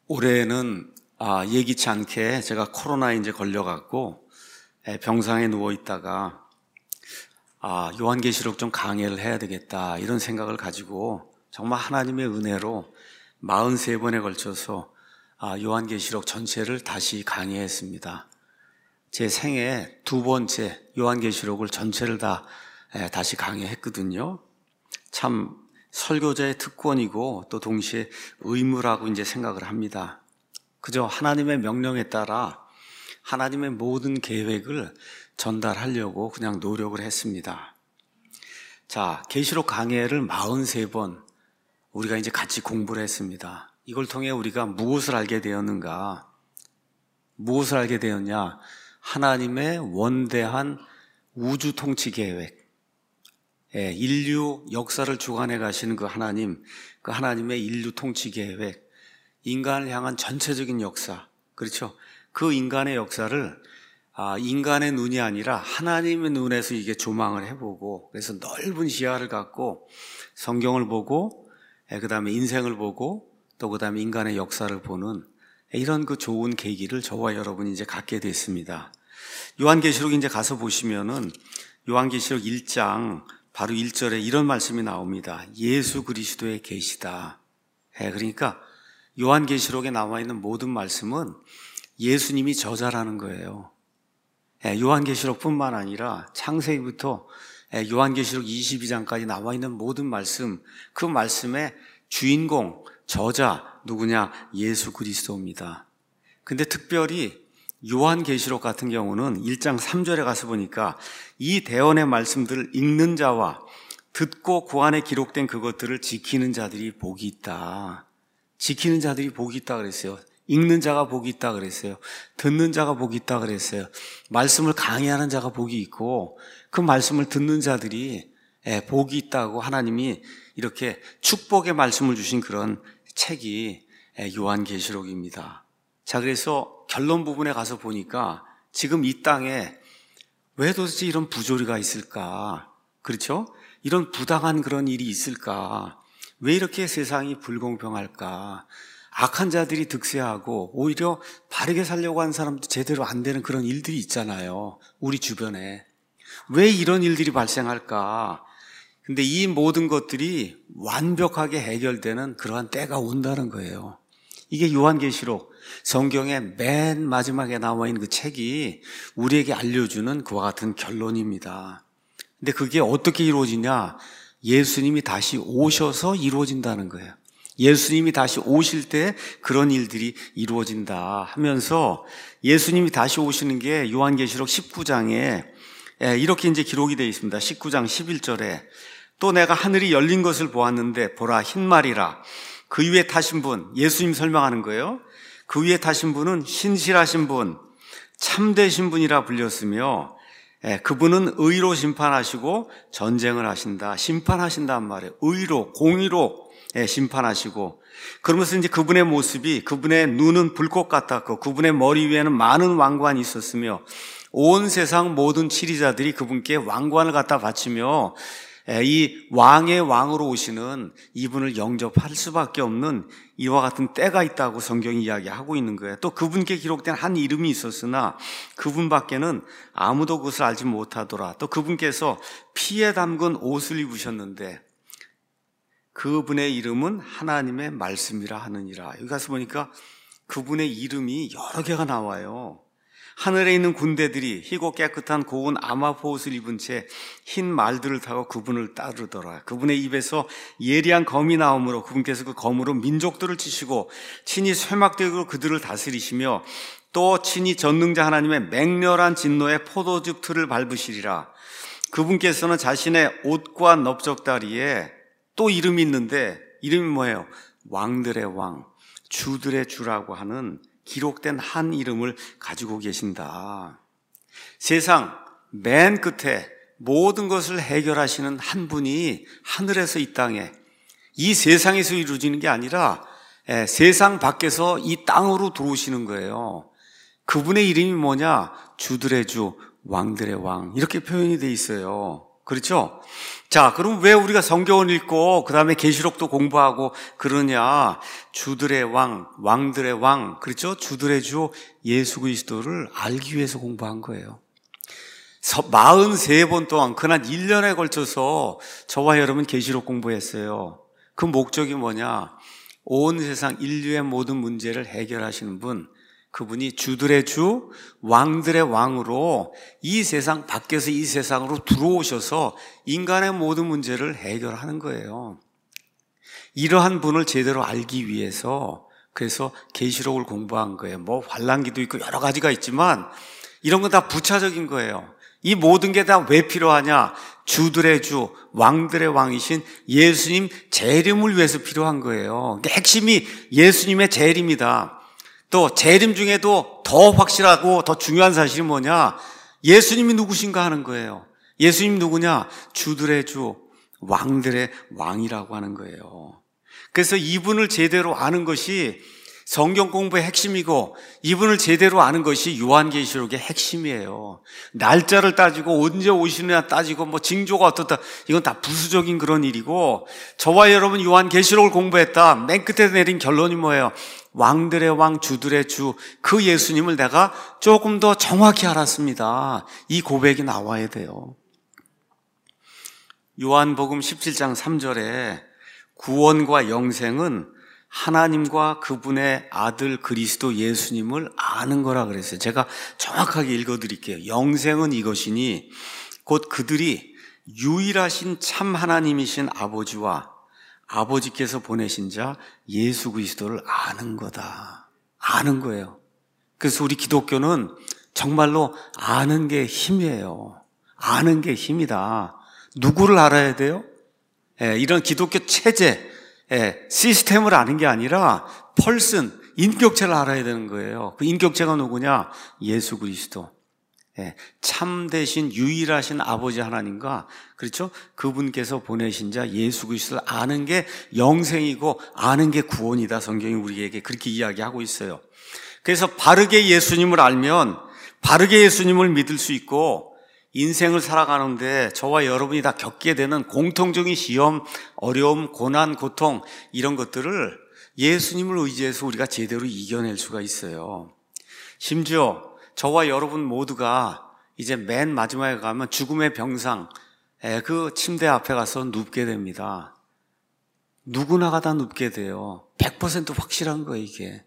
올해는 예기치 않게 제가 코로나에 이제 걸려갖고 병상에 누워 있다가 요한계시록 좀 강해를 해야 되겠다 이런 생각을 가지고 정말 하나님의 은혜로 43번에 걸쳐서 요한계시록 전체를 다시 강해했습니다. 제 생애 두 번째 요한계시록을 전체를 다 다시 강해했거든요. 참 설교자의 특권이고 또 동시에 의무라고 이제 생각을 합니다. 그저 하나님의 명령에 따라 하나님의 모든 계획을 전달하려고 그냥 노력을 했습니다. 자, 계시록 강해를 43번 우리가 이제 같이 공부를 했습니다. 이걸 통해 우리가 무엇을 알게 되었는가? 무엇을 알게 되었냐? 하나님의 원대한 우주 통치 계획, 인류 역사를 주관해 가시는 그 하나님의 인류 통치 계획, 인간을 향한 전체적인 역사, 그렇죠? 그 인간의 역사를 인간의 눈이 아니라 하나님의 눈에서 이게 조망을 해보고, 그래서 넓은 시야를 갖고 성경을 보고, 그 다음에 인생을 보고, 또 그 다음에 인간의 역사를 보는 이런 그 좋은 계기를 저와 여러분이 이제 갖게 됐습니다. 요한계시록 이제 가서 보시면은 요한계시록 1장 바로 1절에 이런 말씀이 나옵니다. 예수 그리스도의 계시다. 그러니까 요한계시록에 나와 있는 모든 말씀은 예수님이 저자라는 거예요. 요한계시록뿐만 아니라 창세기부터 요한계시록 22장까지 나와 있는 모든 말씀, 그 말씀의 주인공, 저자 누구냐? 예수 그리스도입니다. 근데 특별히 요한계시록 같은 경우는 1장 3절에 가서 보니까 이 대언의 말씀들을 읽는 자와 듣고 그 안에 기록된 그것들을 지키는 자들이 복이 있다. 지키는 자들이 복이 있다 그랬어요. 읽는 자가 복이 있다 그랬어요. 듣는 자가 복이 있다 그랬어요. 말씀을 강의하는 자가 복이 있고 그 말씀을 듣는 자들이 복이 있다고 하나님이 이렇게 축복의 말씀을 주신 그런 책이 요한계시록입니다. 자, 그래서 결론 부분에 가서 보니까 지금 이 땅에 왜 도대체 이런 부조리가 있을까? 그렇죠? 이런 부당한 그런 일이 있을까? 왜 이렇게 세상이 불공평할까? 악한 자들이 득세하고 오히려 바르게 살려고 하는 사람도 제대로 안 되는 그런 일들이 있잖아요. 우리 주변에. 왜 이런 일들이 발생할까? 근데 이 모든 것들이 완벽하게 해결되는 그러한 때가 온다는 거예요. 이게 요한계시록, 성경의 맨 마지막에 나와 있는 그 책이 우리에게 알려주는 그와 같은 결론입니다. 근데 그게 어떻게 이루어지냐? 예수님이 다시 오셔서 이루어진다는 거예요. 예수님이 다시 오실 때 그런 일들이 이루어진다 하면서 예수님이 다시 오시는 게 요한계시록 19장에 이렇게 이제 기록이 되어 있습니다. 19장 11절에 또 내가 하늘이 열린 것을 보았는데 보라 흰말이라 그 위에 타신 분, 예수님 설명하는 거예요. 그 위에 타신 분은 신실하신 분, 참되신 분이라 불렸으며 그분은 의로 심판하시고 전쟁을 하신다. 심판하신단 말이에요. 의로, 공의로 심판하시고 그러면서 이제 그분의 모습이 그분의 눈은 불꽃 같았고 그분의 머리 위에는 많은 왕관이 있었으며 온 세상 모든 치리자들이 그분께 왕관을 갖다 바치며 이 왕의 왕으로 오시는 이분을 영접할 수밖에 없는 이와 같은 때가 있다고 성경이 이야기하고 있는 거예요. 또 그분께 기록된 한 이름이 있었으나 그분밖에는 아무도 그것을 알지 못하더라. 또 그분께서 피에 담근 옷을 입으셨는데 그분의 이름은 하나님의 말씀이라 하느니라. 여기 가서 보니까 그분의 이름이 여러 개가 나와요. 하늘에 있는 군대들이 희고 깨끗한 고운 아마포 옷을 입은 채 흰 말들을 타고 그분을 따르더라. 그분의 입에서 예리한 검이 나오므로 그분께서 그 검으로 민족들을 치시고 친히 쇠막대기로 그들을 다스리시며 또 친히 전능자 하나님의 맹렬한 진노의 포도즙 틀을 밟으시리라. 그분께서는 자신의 옷과 넓적다리에 또 이름이 있는데 이름이 뭐예요? 왕들의 왕, 주들의 주라고 하는 기록된 한 이름을 가지고 계신다. 세상 맨 끝에 모든 것을 해결하시는 한 분이 하늘에서 이 땅에 이 세상에서 이루어지는 게 아니라 세상 밖에서 이 땅으로 들어오시는 거예요. 그분의 이름이 뭐냐? 주들의 주, 왕들의 왕 이렇게 표현이 돼 있어요. 그렇죠? 자, 그럼 왜 우리가 성경을 읽고 그 다음에 계시록도 공부하고 그러냐? 주들의 왕, 왕들의 왕, 그렇죠? 주들의 주 예수 그리스도를 알기 위해서 공부한 거예요. 43번 동안 그날 1년에 걸쳐서 저와 여러분 계시록 공부했어요. 그 목적이 뭐냐? 온 세상 인류의 모든 문제를 해결하시는 분, 그분이 주들의 주, 왕들의 왕으로 이 세상 밖에서 이 세상으로 들어오셔서 인간의 모든 문제를 해결하는 거예요. 이러한 분을 제대로 알기 위해서 그래서 계시록을 공부한 거예요. 뭐 환란기도 있고 여러 가지가 있지만 이런 건 다 부차적인 거예요. 이 모든 게 다 왜 필요하냐? 주들의 주, 왕들의 왕이신 예수님 재림을 위해서 필요한 거예요. 핵심이 예수님의 재림이다. 또 재림 중에도 더 확실하고 더 중요한 사실이 뭐냐? 예수님이 누구신가 하는 거예요. 예수님 누구냐? 주들의 주, 왕들의 왕이라고 하는 거예요. 그래서 이분을 제대로 아는 것이 성경 공부의 핵심이고 이분을 제대로 아는 것이 요한계시록의 핵심이에요. 날짜를 따지고 언제 오시느냐 따지고 뭐 징조가 어떻다, 이건 다 부수적인 그런 일이고, 저와 여러분 요한계시록을 공부했다 맨 끝에 내린 결론이 뭐예요? 왕들의 왕, 주들의 주, 그 예수님을 내가 조금 더 정확히 알았습니다. 이 고백이 나와야 돼요. 요한복음 17장 3절에 구원과 영생은 하나님과 그분의 아들 그리스도 예수님을 아는 거라 그랬어요. 제가 정확하게 읽어드릴게요. 영생은 이것이니 곧 그들이 유일하신 참 하나님이신 아버지와 아버지께서 보내신 자 예수 그리스도를 아는 거다. 아는 거예요. 그래서 우리 기독교는 정말로 아는 게 힘이에요. 아는 게 힘이다. 누구를 알아야 돼요? 이런 기독교 체제, 시스템을 아는 게 아니라 펄슨, 인격체를 알아야 되는 거예요. 그 인격체가 누구냐? 예수 그리스도. 참되신 유일하신 아버지 하나님과, 그렇죠? 그분께서 보내신 자 예수 그리스도를 아는 게 영생이고 아는 게 구원이다. 성경이 우리에게 그렇게 이야기하고 있어요. 그래서 바르게 예수님을 알면 바르게 예수님을 믿을 수 있고, 인생을 살아가는데 저와 여러분이 다 겪게 되는 공통적인 시험, 어려움, 고난, 고통, 이런 것들을 예수님을 의지해서 우리가 제대로 이겨낼 수가 있어요. 심지어 저와 여러분 모두가 이제 맨 마지막에 가면 죽음의 병상, 그 침대 앞에 가서 눕게 됩니다. 누구나가 다 눕게 돼요. 100% 확실한 거예요, 이게.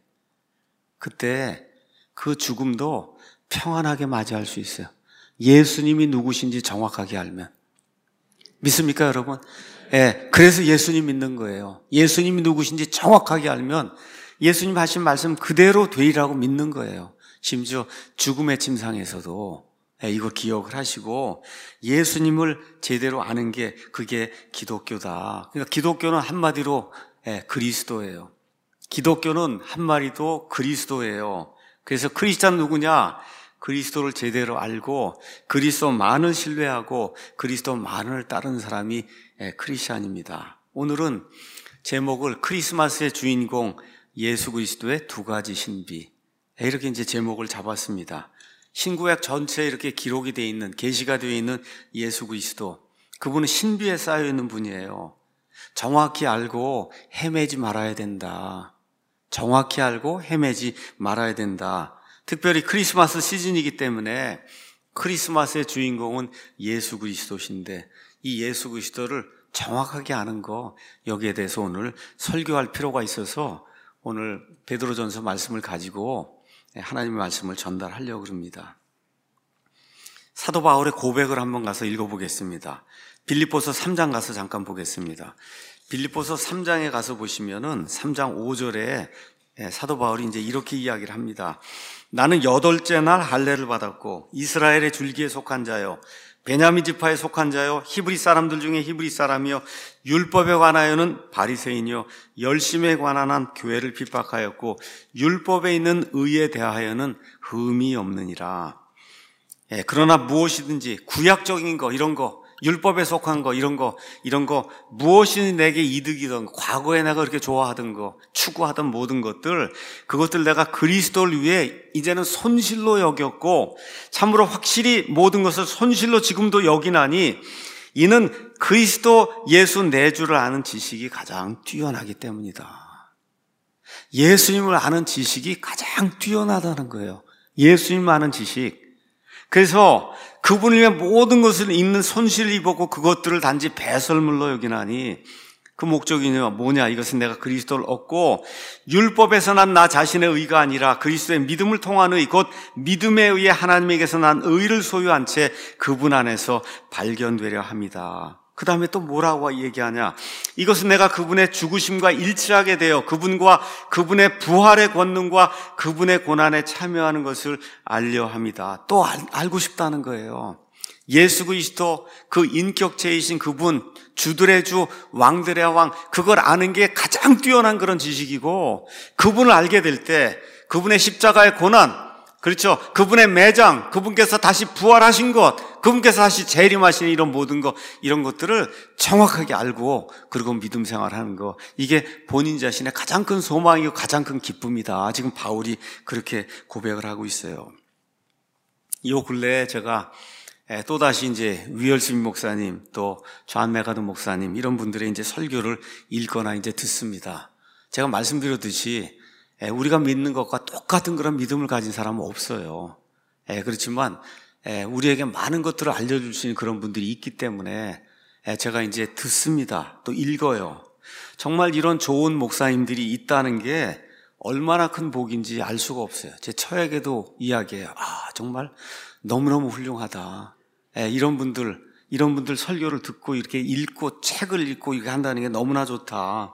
그때 그 죽음도 평안하게 맞이할 수 있어요. 예수님이 누구신지 정확하게 알면. 믿습니까, 여러분? 그래서 예수님 믿는 거예요. 예수님이 누구신지 정확하게 알면 예수님 하신 말씀 그대로 되리라고 믿는 거예요. 심지어 죽음의 침상에서도 이거 기억을 하시고 예수님을 제대로 아는 게 그게 기독교다. 그러니까 기독교는 한마디로 그리스도예요. 기독교는 한마디로 그리스도예요. 그래서 크리스찬은 누구냐? 그리스도를 제대로 알고 그리스도만을 신뢰하고 그리스도만을 따르는 사람이 크리스찬입니다. 오늘은 제목을 크리스마스의 주인공 예수 그리스도의 두 가지 신비, 이렇게 이제 제목을 잡았습니다. 신구약 전체에 이렇게 기록이 되어 있는, 계시가 되어 있는 예수 그리스도, 그분은 신비에 쌓여 있는 분이에요. 정확히 알고 헤매지 말아야 된다. 정확히 알고 헤매지 말아야 된다. 특별히 크리스마스 시즌이기 때문에 크리스마스의 주인공은 예수 그리스도신데 이 예수 그리스도를 정확하게 아는 거, 여기에 대해서 오늘 설교할 필요가 있어서 오늘 베드로전서 말씀을 가지고 하나님의 말씀을 전달하려고 합니다. 사도 바울의 고백을 한번 가서 읽어보겠습니다. 빌립보서 3장 가서 잠깐 보겠습니다. 빌립보서 3장에 가서 보시면은 3장 5절에 사도 바울이 이제 이렇게 이야기를 합니다. 나는 8째 날 할례를 받았고 이스라엘의 줄기에 속한 자요, 베냐민 지파에 속한 자요, 히브리 사람들 중에 히브리 사람이요, 율법에 관하여는 바리새인이요, 열심에 관한 한 교회를 핍박하였고 율법에 있는 의에 대하여는 흠이 없느니라. 그러나 무엇이든지 구약적인 거, 이런 거, 율법에 속한 거, 이런 거 무엇이 내게 이득이든 과거에 내가 그렇게 좋아하던 거, 추구하던 모든 것들, 그것들 내가 그리스도를 위해 이제는 손실로 여겼고 참으로 확실히 모든 것을 손실로 지금도 여기나니 이는 그리스도 예수 내주를 아는 지식이 가장 뛰어나기 때문이다. 예수님을 아는 지식이 가장 뛰어나다는 거예요. 예수님 아는 지식. 그래서 그분을 위해 모든 것을 있는 손실을 입었고 그것들을 단지 배설물로 여기나니 그 목적이 뭐냐? 이것은 내가 그리스도를 얻고 율법에서 난 나 자신의 의가 아니라 그리스도의 믿음을 통한 의, 곧 믿음에 의해 하나님에게서 난 의를 소유한 채 그분 안에서 발견되려 합니다. 그 다음에 또 뭐라고 얘기하냐? 이것은 내가 그분의 죽으심과 일치하게 되어 그분과 그분의 부활의 권능과 그분의 고난에 참여하는 것을 알려 합니다. 또 알고 싶다는 거예요. 예수 그리스도 그 인격체이신 그분, 주들의 주, 왕들의 왕, 그걸 아는 게 가장 뛰어난 그런 지식이고, 그분을 알게 될 때 그분의 십자가의 고난, 그렇죠? 그분의 매장, 그분께서 다시 부활하신 것, 그분께서 다시 재림하신 이런 모든 것, 이런 것들을 정확하게 알고 그리고 믿음 생활하는 거, 이게 본인 자신의 가장 큰 소망이고 가장 큰 기쁨이다. 지금 바울이 그렇게 고백을 하고 있어요. 이 근래에 제가 또다시 이제 위얼스민 목사님, 또 존 메가더 목사님, 이런 분들의 이제 설교를 읽거나 이제 듣습니다. 제가 말씀드렸듯이 우리가 믿는 것과 똑같은 그런 믿음을 가진 사람은 없어요. 그렇지만 우리에게 많은 것들을 알려줄 수 있는 그런 분들이 있기 때문에 제가 이제 듣습니다. 또 읽어요. 정말 이런 좋은 목사님들이 있다는 게 얼마나 큰 복인지 알 수가 없어요. 제 처에게도 이야기해요. 정말 너무너무 훌륭하다. 이런 분들 설교를 듣고 이렇게 읽고 책을 읽고 이렇게 한다는 게 너무나 좋다.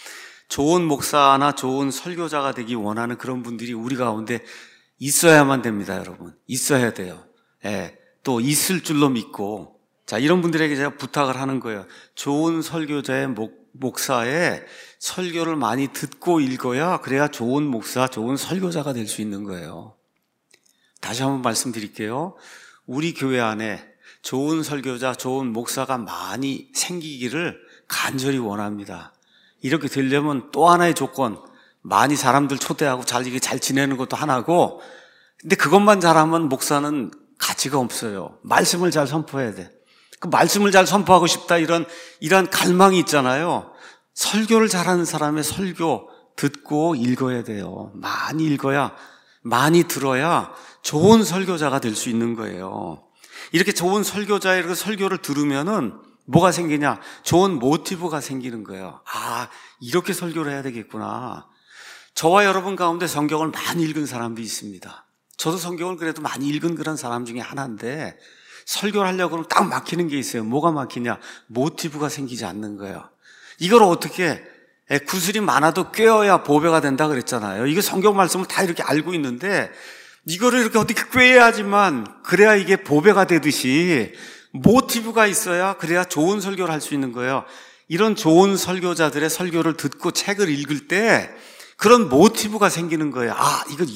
좋은 목사나 좋은 설교자가 되기 원하는 그런 분들이 우리 가운데 있어야만 됩니다, 여러분. 있어야 돼요. 또 있을 줄로 믿고. 자, 이런 분들에게 제가 부탁을 하는 거예요. 좋은 설교자의 목사의 설교를 많이 듣고 읽어야 그래야 좋은 목사, 좋은 설교자가 될 수 있는 거예요. 다시 한번 말씀드릴게요. 우리 교회 안에 좋은 설교자, 좋은 목사가 많이 생기기를 간절히 원합니다. 이렇게 되려면 또 하나의 조건, 많이 사람들 초대하고 잘 지내는 것도 하나고, 근데 그것만 잘하면 목사는 가치가 없어요. 말씀을 잘 선포해야 돼. 그 말씀을 잘 선포하고 싶다, 이런 갈망이 있잖아요. 설교를 잘하는 사람의 설교 듣고 읽어야 돼요. 많이 읽어야, 많이 들어야 좋은 설교자가 될 수 있는 거예요. 이렇게 좋은 설교자의 그 설교를 들으면은 뭐가 생기냐? 좋은 모티브가 생기는 거예요. 이렇게 설교를 해야 되겠구나. 저와 여러분 가운데 성경을 많이 읽은 사람도 있습니다. 저도 성경을 그래도 많이 읽은 그런 사람 중에 하나인데 설교를 하려고 하면 딱 막히는 게 있어요. 뭐가 막히냐? 모티브가 생기지 않는 거예요. 이걸 어떻게 구슬이 많아도 꿰어야 보배가 된다 그랬잖아요. 이게 성경 말씀을 다 이렇게 알고 있는데 이거를 이렇게 어떻게 꿰야지만 그래야 이게 보배가 되듯이 모티브가 있어야 그래야 좋은 설교를 할 수 있는 거예요. 이런 좋은 설교자들의 설교를 듣고 책을 읽을 때 그런 모티브가 생기는 거예요. 이거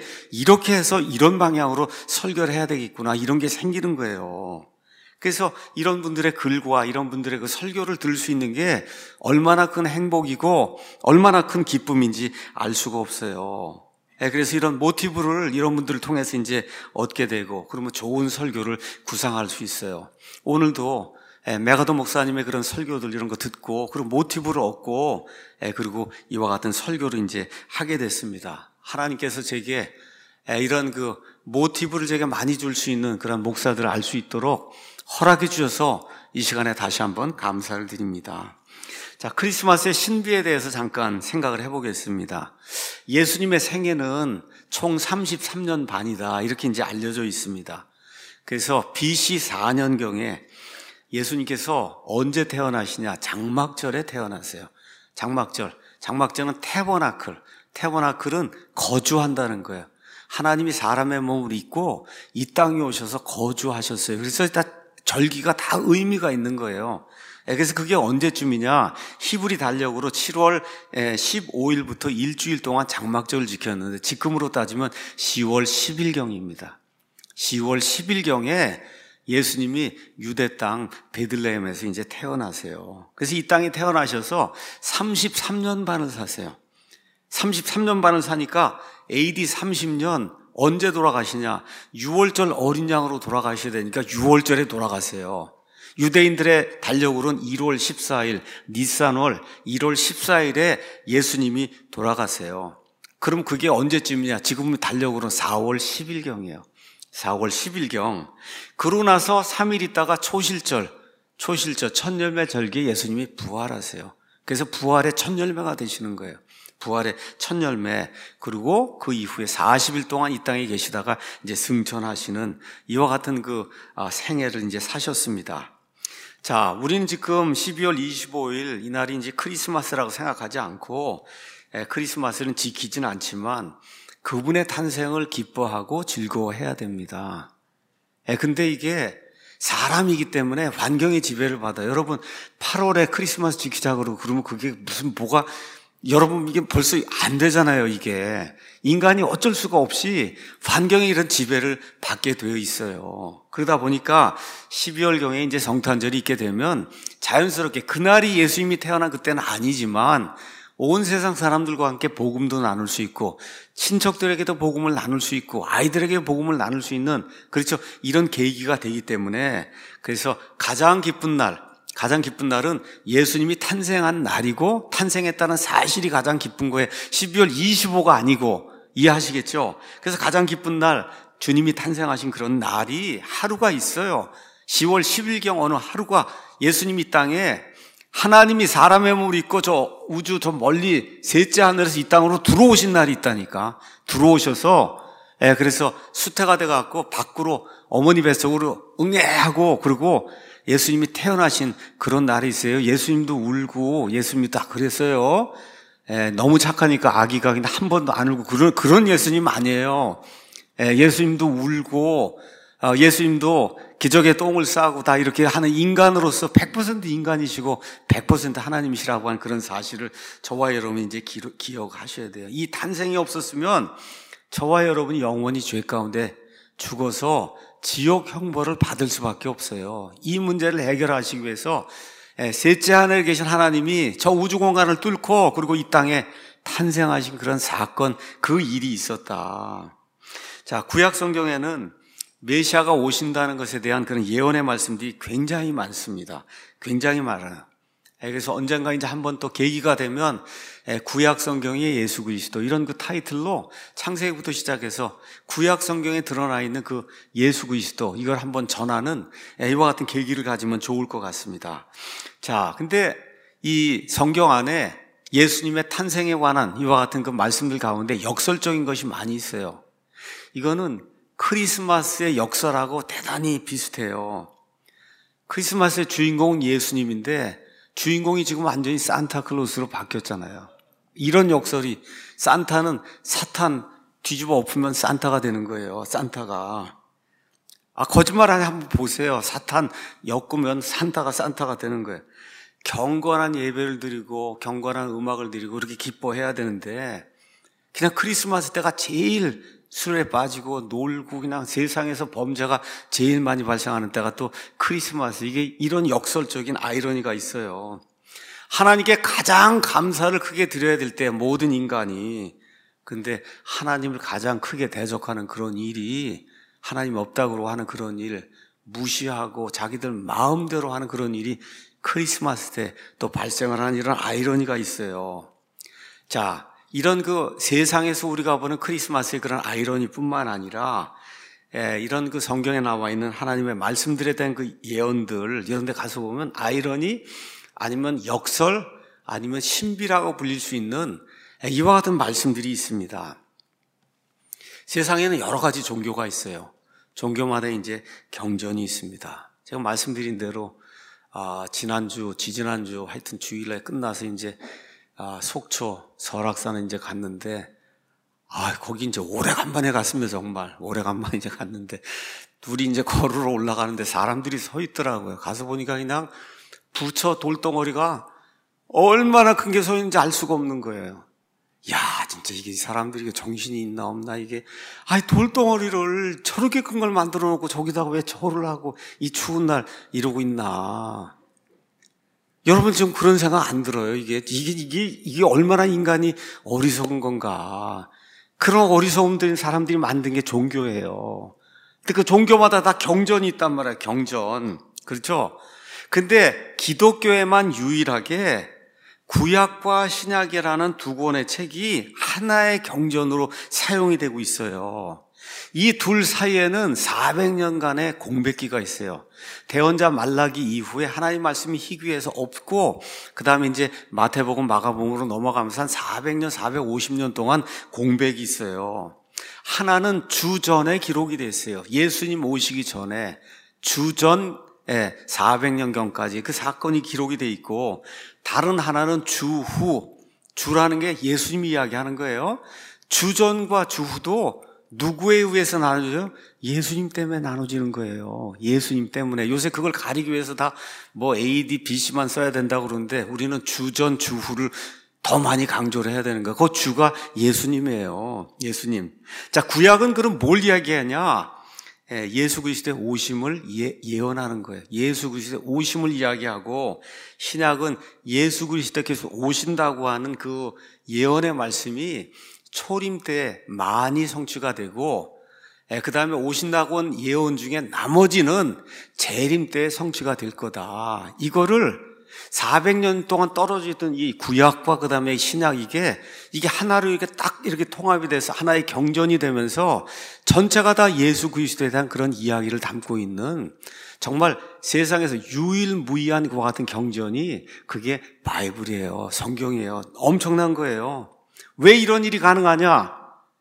이렇게 해서 이런 방향으로 설교를 해야 되겠구나. 이런 게 생기는 거예요. 그래서 이런 분들의 글과 이런 분들의 그 설교를 들을 수 있는 게 얼마나 큰 행복이고 얼마나 큰 기쁨인지 알 수가 없어요. 그래서 이런 모티브를 이런 분들을 통해서 이제 얻게 되고 그러면 좋은 설교를 구상할 수 있어요. 오늘도 메가더 목사님의 그런 설교들 이런 거 듣고 그리고 모티브를 얻고 그리고 이와 같은 설교를 이제 하게 됐습니다. 하나님께서 제게 이런 그 모티브를 제게 많이 줄 수 있는 그런 목사들을 알 수 있도록 허락해 주셔서 이 시간에 다시 한번 감사를 드립니다. 자, 크리스마스의 신비에 대해서 잠깐 생각을 해보겠습니다. 예수님의 생애는 총 33년 반이다. 이렇게 이제 알려져 있습니다. 그래서 BC 4년경에 예수님께서 언제 태어나시냐? 장막절에 태어났어요. 장막절은 태버나클은 거주한다는 거예요. 하나님이 사람의 몸을 입고 이 땅에 오셔서 거주하셨어요. 그래서 절기가 다 의미가 있는 거예요. 그래서 그게 언제쯤이냐? 히브리 달력으로 7월 15일부터 일주일 동안 장막절을 지켰는데 지금으로 따지면 10월 10일경입니다. 10월 10일경에 예수님이 유대 땅 베들레헴에서 이제 태어나세요. 그래서 이 땅에 태어나셔서 33년 반을 사세요. 33년 반을 사니까 AD 30년 언제 돌아가시냐? 6월절 어린 양으로 돌아가셔야 되니까 6월절에 돌아가세요. 유대인들의 달력으로는 1월 14일, 니산월 1월 14일에 예수님이 돌아가세요. 그럼 그게 언제쯤이냐? 지금 달력으로는 4월 10일경이에요. 4월 10일경. 그러고 나서 3일 있다가 초실절, 첫 열매 절기에 예수님이 부활하세요. 그래서 부활의 첫 열매가 되시는 거예요. 부활의 첫 열매. 그리고 그 이후에 40일 동안 이 땅에 계시다가 이제 승천하시는 이와 같은 생애를 이제 사셨습니다. 자, 우리는 지금 12월 25일 이날이 이제 크리스마스라고 생각하지 않고, 크리스마스는 지키지는 않지만 그분의 탄생을 기뻐하고 즐거워해야 됩니다. 근데 이게 사람이기 때문에 환경의 지배를 받아요. 여러분 8월에 크리스마스 지키자 그러면 그게 여러분 이게 벌써 안 되잖아요. 이게 인간이 어쩔 수가 없이 환경의 이런 지배를 받게 되어 있어요. 그러다 보니까 12월경에 이제 성탄절이 있게 되면 자연스럽게 그날이 예수님이 태어난 그때는 아니지만 온 세상 사람들과 함께 복음도 나눌 수 있고 친척들에게도 복음을 나눌 수 있고 아이들에게 복음을 나눌 수 있는, 그렇죠, 이런 계기가 되기 때문에, 그래서 가장 기쁜 날은 예수님이 탄생한 날이고 탄생했다는 사실이 가장 기쁜 거예요. 12월 25가 아니고, 이해하시겠죠? 그래서 가장 기쁜 날, 주님이 탄생하신 그런 날이 하루가 있어요. 10월 10일경 어느 하루가 예수님이 이 땅에 하나님이 사람의 몸을 입고 저 우주 저 멀리 셋째 하늘에서 이 땅으로 들어오신 날이 있다니까. 들어오셔서, 그래서 수태가 돼갖고 밖으로 어머니 뱃속으로 응애하고, 그리고 예수님이 태어나신 그런 날이 있어요. 예수님도 울고 예수님도 다 그랬어요. 너무 착하니까 아기가 그냥 한 번도 안 울고 그런 예수님 아니에요. 예수님도 울고, 예수님도 기적의 똥을 싸고 다 이렇게 하는 인간으로서 100% 인간이시고 100% 하나님이시라고 하는 그런 사실을 저와 여러분이 이제 기억하셔야 돼요. 이 탄생이 없었으면 저와 여러분이 영원히 죄 가운데 죽어서 지옥 형벌을 받을 수밖에 없어요. 이 문제를 해결하시기 위해서 셋째 하늘에 계신 하나님이 저 우주 공간을 뚫고 그리고 이 땅에 탄생하신 그런 사건, 그 일이 있었다. 자, 구약 성경에는 메시아가 오신다는 것에 대한 그런 예언의 말씀들이 굉장히 많습니다. 굉장히 많아요. 그래서 언젠가 이제 한번 또 계기가 되면 구약 성경의 예수 그리스도, 이런 그 타이틀로 창세기부터 시작해서 구약 성경에 드러나 있는 그 예수 그리스도, 이걸 한번 전하는 이와 같은 계기를 가지면 좋을 것 같습니다. 자, 근데 이 성경 안에 예수님의 탄생에 관한 이와 같은 그 말씀들 가운데 역설적인 것이 많이 있어요. 이거는 크리스마스의 역설하고 대단히 비슷해요. 크리스마스의 주인공은 예수님인데 주인공이 지금 완전히 산타클로스로 바뀌었잖아요. 이런 역설이, 산타는 사탄 뒤집어 엎으면 산타가 되는 거예요. 산타가. 거짓말 아니 한번 보세요. 사탄 엮으면 산타가 되는 거예요. 경건한 예배를 드리고 경건한 음악을 드리고 그렇게 기뻐해야 되는데 그냥 크리스마스 때가 제일 술에 빠지고 놀고 그냥 세상에서 범죄가 제일 많이 발생하는 때가 또 크리스마스. 이게 이런 역설적인 아이러니가 있어요. 하나님께 가장 감사를 크게 드려야 될 때 모든 인간이, 근데 하나님을 가장 크게 대적하는 그런 일이, 하나님 없다고 하는 그런 일, 무시하고 자기들 마음대로 하는 그런 일이 크리스마스 때 또 발생을 하는 이런 아이러니가 있어요. 자, 이런 그 세상에서 우리가 보는 크리스마스의 그런 아이러니뿐만 아니라 이런 그 성경에 나와 있는 하나님의 말씀들에 대한 그 예언들, 이런 데 가서 보면 아이러니 아니면 역설 아니면 신비라고 불릴 수 있는 이와 같은 말씀들이 있습니다. 세상에는 여러 가지 종교가 있어요. 종교마다 이제 경전이 있습니다. 제가 말씀드린 대로 지지난주 하여튼 주일날 끝나서 이제 속초 설악산에 이제 갔는데, 거기 이제 오래간만에 갔습니다. 정말 오래간만에 이제 갔는데 둘이 이제 걸으러 올라가는데 사람들이 서 있더라고요. 가서 보니까 그냥 부처 돌덩어리가 얼마나 큰 게 서 있는지 알 수가 없는 거예요. 야, 진짜 이게 사람들이 정신이 있나 없나, 이게. 돌덩어리를 저렇게 큰 걸 만들어 놓고 저기다가 왜 절을 하고 이 추운 날 이러고 있나. 여러분 지금 그런 생각 안 들어요? 이게 얼마나 인간이 어리석은 건가. 그런 어리석음들인 사람들이 만든 게 종교예요. 근데 그 종교마다 다 경전이 있단 말이에요. 경전. 그렇죠? 근데 기독교에만 유일하게 구약과 신약이라는 두 권의 책이 하나의 경전으로 사용이 되고 있어요. 이 둘 사이에는 400년간의 공백기가 있어요. 대언자 말라기 이후에 하나님 말씀이 희귀해서 없고, 그 다음에 이제 마태복음, 마가복음으로 넘어가면서 한 400년, 450년 동안 공백이 있어요. 하나는 주전에 기록이 됐어요. 예수님 오시기 전에 주전 400년경까지 그 사건이 기록이 돼 있고, 다른 하나는 주후, 주라는 게 예수님이 이야기하는 거예요. 주전과 주후도 누구에 의해서 나눠져요? 예수님 때문에 나눠지는 거예요. 예수님 때문에. 요새 그걸 가리기 위해서 다 뭐 AD, BC만 써야 된다고 그러는데, 우리는 주전, 주후를 더 많이 강조를 해야 되는 거예요. 그 주가 예수님이에요. 예수님. 자, 구약은 그럼 뭘 이야기하냐? 예수 그리스도의 오심을 예언하는 거예요. 예수 그리스도의 오심을 이야기하고, 신약은 예수 그리스도께서 오신다고 하는 그 예언의 말씀이 초림 때 많이 성취가 되고, 그 다음에 오신다고 한 예언 중에 나머지는 재림 때 성취가 될 거다. 이거를 400년 동안 떨어져 있던 이 구약과 그 다음에 신약 이게 하나로 이렇게 딱 이렇게 통합이 돼서 하나의 경전이 되면서 전체가 다 예수 그리스도에 대한 그런 이야기를 담고 있는, 정말 세상에서 유일무이한 그와 같은 경전이 그게 바이블이에요. 성경이에요. 엄청난 거예요. 왜 이런 일이 가능하냐?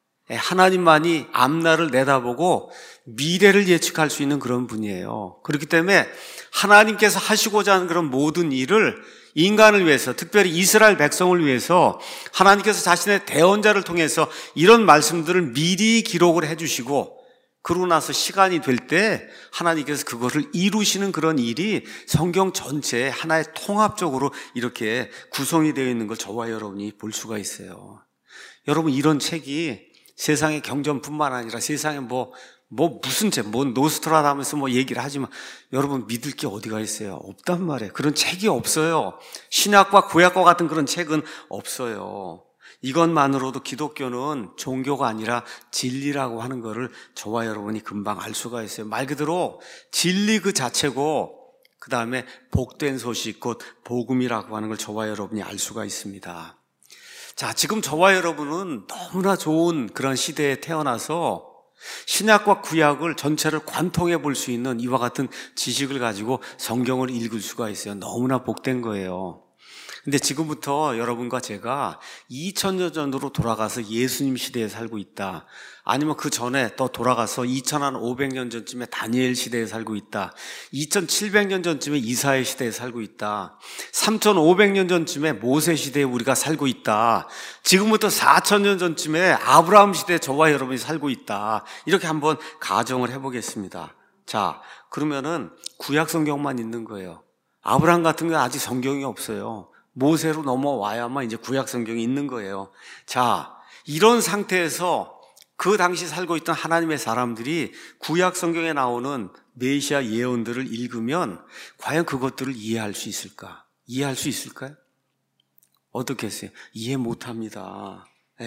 하나님만이 앞날을 내다보고 미래를 예측할 수 있는 그런 분이에요. 그렇기 때문에 하나님께서 하시고자 하는 그런 모든 일을 인간을 위해서, 특별히 이스라엘 백성을 위해서 하나님께서 자신의 대언자를 통해서 이런 말씀들을 미리 기록을 해주시고, 그러고 나서 시간이 될 때 하나님께서 그거를 이루시는 그런 일이 성경 전체에 하나의 통합적으로 이렇게 구성이 되어 있는 걸 저와 여러분이 볼 수가 있어요. 여러분, 이런 책이 세상의 경전뿐만 아니라 세상에 무슨 책, 노스트라다무스 얘기를 하지만 여러분 믿을 게 어디가 있어요? 없단 말이에요. 그런 책이 없어요. 신약과 구약과 같은 그런 책은 없어요. 이것만으로도 기독교는 종교가 아니라 진리라고 하는 거를 저와 여러분이 금방 알 수가 있어요. 말 그대로 진리 그 자체고, 그 다음에 복된 소식, 곧 복음이라고 하는 걸 저와 여러분이 알 수가 있습니다. 자, 지금 저와 여러분은 너무나 좋은 그런 시대에 태어나서 신약과 구약을 전체를 관통해 볼 수 있는 이와 같은 지식을 가지고 성경을 읽을 수가 있어요. 너무나 복된 거예요. 근데 지금부터 여러분과 제가 2000년 전으로 돌아가서 예수님 시대에 살고 있다. 아니면 그 전에 또 돌아가서 2500년 전쯤에 다니엘 시대에 살고 있다. 2700년 전쯤에 이사야 시대에 살고 있다. 3500년 전쯤에 모세 시대에 우리가 살고 있다. 지금부터 4000년 전쯤에 아브라함 시대에 저와 여러분이 살고 있다. 이렇게 한번 가정을 해보겠습니다. 자, 그러면은 구약 성경만 있는 거예요. 아브라함 같은 건 아직 성경이 없어요. 모세로 넘어와야만 이제 구약 성경이 있는 거예요. 자, 이런 상태에서 그 당시 살고 있던 하나님의 사람들이 구약 성경에 나오는 메시아 예언들을 읽으면 과연 그것들을 이해할 수 있을까? 이해할 수 있을까요? 어떻게 했어요? 이해 못합니다.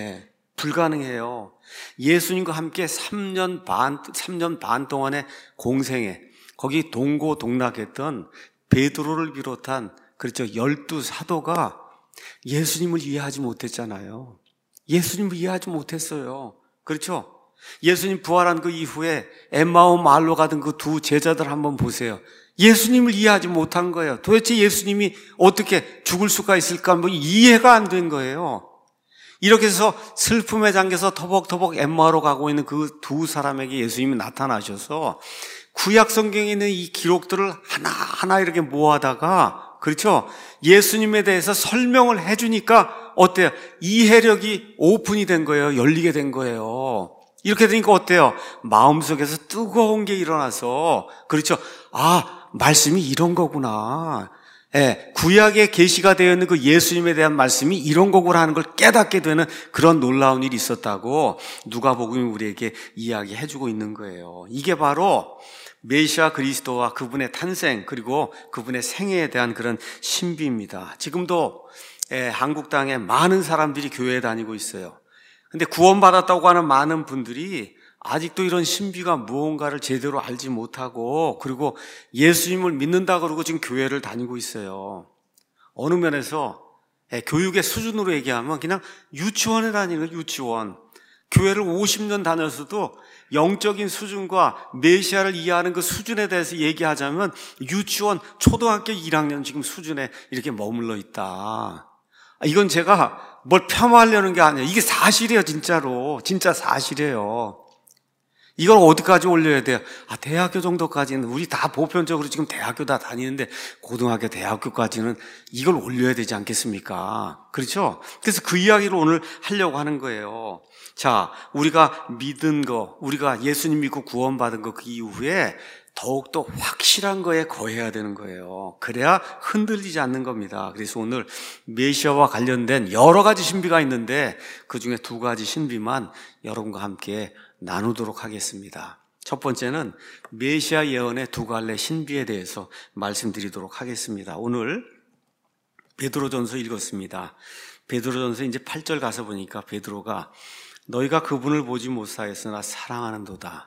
불가능해요. 예수님과 함께 3년 반 동안의 공생에 거기 동고동락했던 베드로를 비롯한, 그렇죠, 12사도가 예수님을 이해하지 못했잖아요. 예수님을 이해하지 못했어요. 그렇죠? 예수님 부활한 그 이후에 엠마오 마을로 가던 그 두 제자들 한번 보세요. 예수님을 이해하지 못한 거예요. 도대체 예수님이 어떻게 죽을 수가 있을까? 이해가 안 된 거예요. 이렇게 해서 슬픔에 잠겨서 터벅터벅 엠마오로 가고 있는 그 두 사람에게 예수님이 나타나셔서 구약 성경에 있는 이 기록들을 하나하나 이렇게 모아다가, 그렇죠, 예수님에 대해서 설명을 해주니까 어때요? 이해력이 오픈이 된 거예요. 열리게 된 거예요. 이렇게 되니까 어때요? 마음속에서 뜨거운 게 일어나서, 그렇죠, 아, 말씀이 이런 거구나. 구약에 계시가 되어 있는 그 예수님에 대한 말씀이 이런 거구나 하는 걸 깨닫게 되는 그런 놀라운 일이 있었다고 누가복음이 우리에게 이야기해주고 있는 거예요. 이게 바로 메시아 그리스도와 그분의 탄생, 그리고 그분의 생애에 대한 그런 신비입니다. 지금도 한국 땅에 많은 사람들이 교회에 다니고 있어요. 근데 구원받았다고 하는 많은 분들이 아직도 이런 신비가 무언가를 제대로 알지 못하고 그리고 예수님을 믿는다 그러고 지금 교회를 다니고 있어요. 어느 면에서 교육의 수준으로 얘기하면 그냥 유치원에 다니는 거예요. 유치원. 교회를 50년 다녔어도 영적인 수준과 메시아를 이해하는 그 수준에 대해서 얘기하자면 유치원 초등학교 1학년 지금 수준에 이렇게 머물러 있다. 이건 제가 뭘 폄하하려는 게 아니에요. 이게 사실이에요. 진짜로. 진짜 사실이에요. 이걸 어디까지 올려야 돼요? 대학교 정도까지는 우리 다 보편적으로 지금 대학교 다 다니는데 고등학교, 대학교까지는 이걸 올려야 되지 않겠습니까? 그렇죠? 그래서 그 이야기를 오늘 하려고 하는 거예요. 자, 우리가 믿은 거, 우리가 예수님 믿고 구원받은 거 그 이후에 더욱더 확실한 거에 거해야 되는 거예요. 그래야 흔들리지 않는 겁니다. 그래서 오늘 메시아와 관련된 여러 가지 신비가 있는데 그 중에 두 가지 신비만 여러분과 함께 나누도록 하겠습니다. 첫 번째는 메시아 예언의 두 갈래 신비에 대해서 말씀드리도록 하겠습니다. 오늘 베드로전서 읽었습니다. 베드로전서 이제 8절 가서 보니까 베드로가 너희가 그분을 보지 못하였으나 사랑하는도다.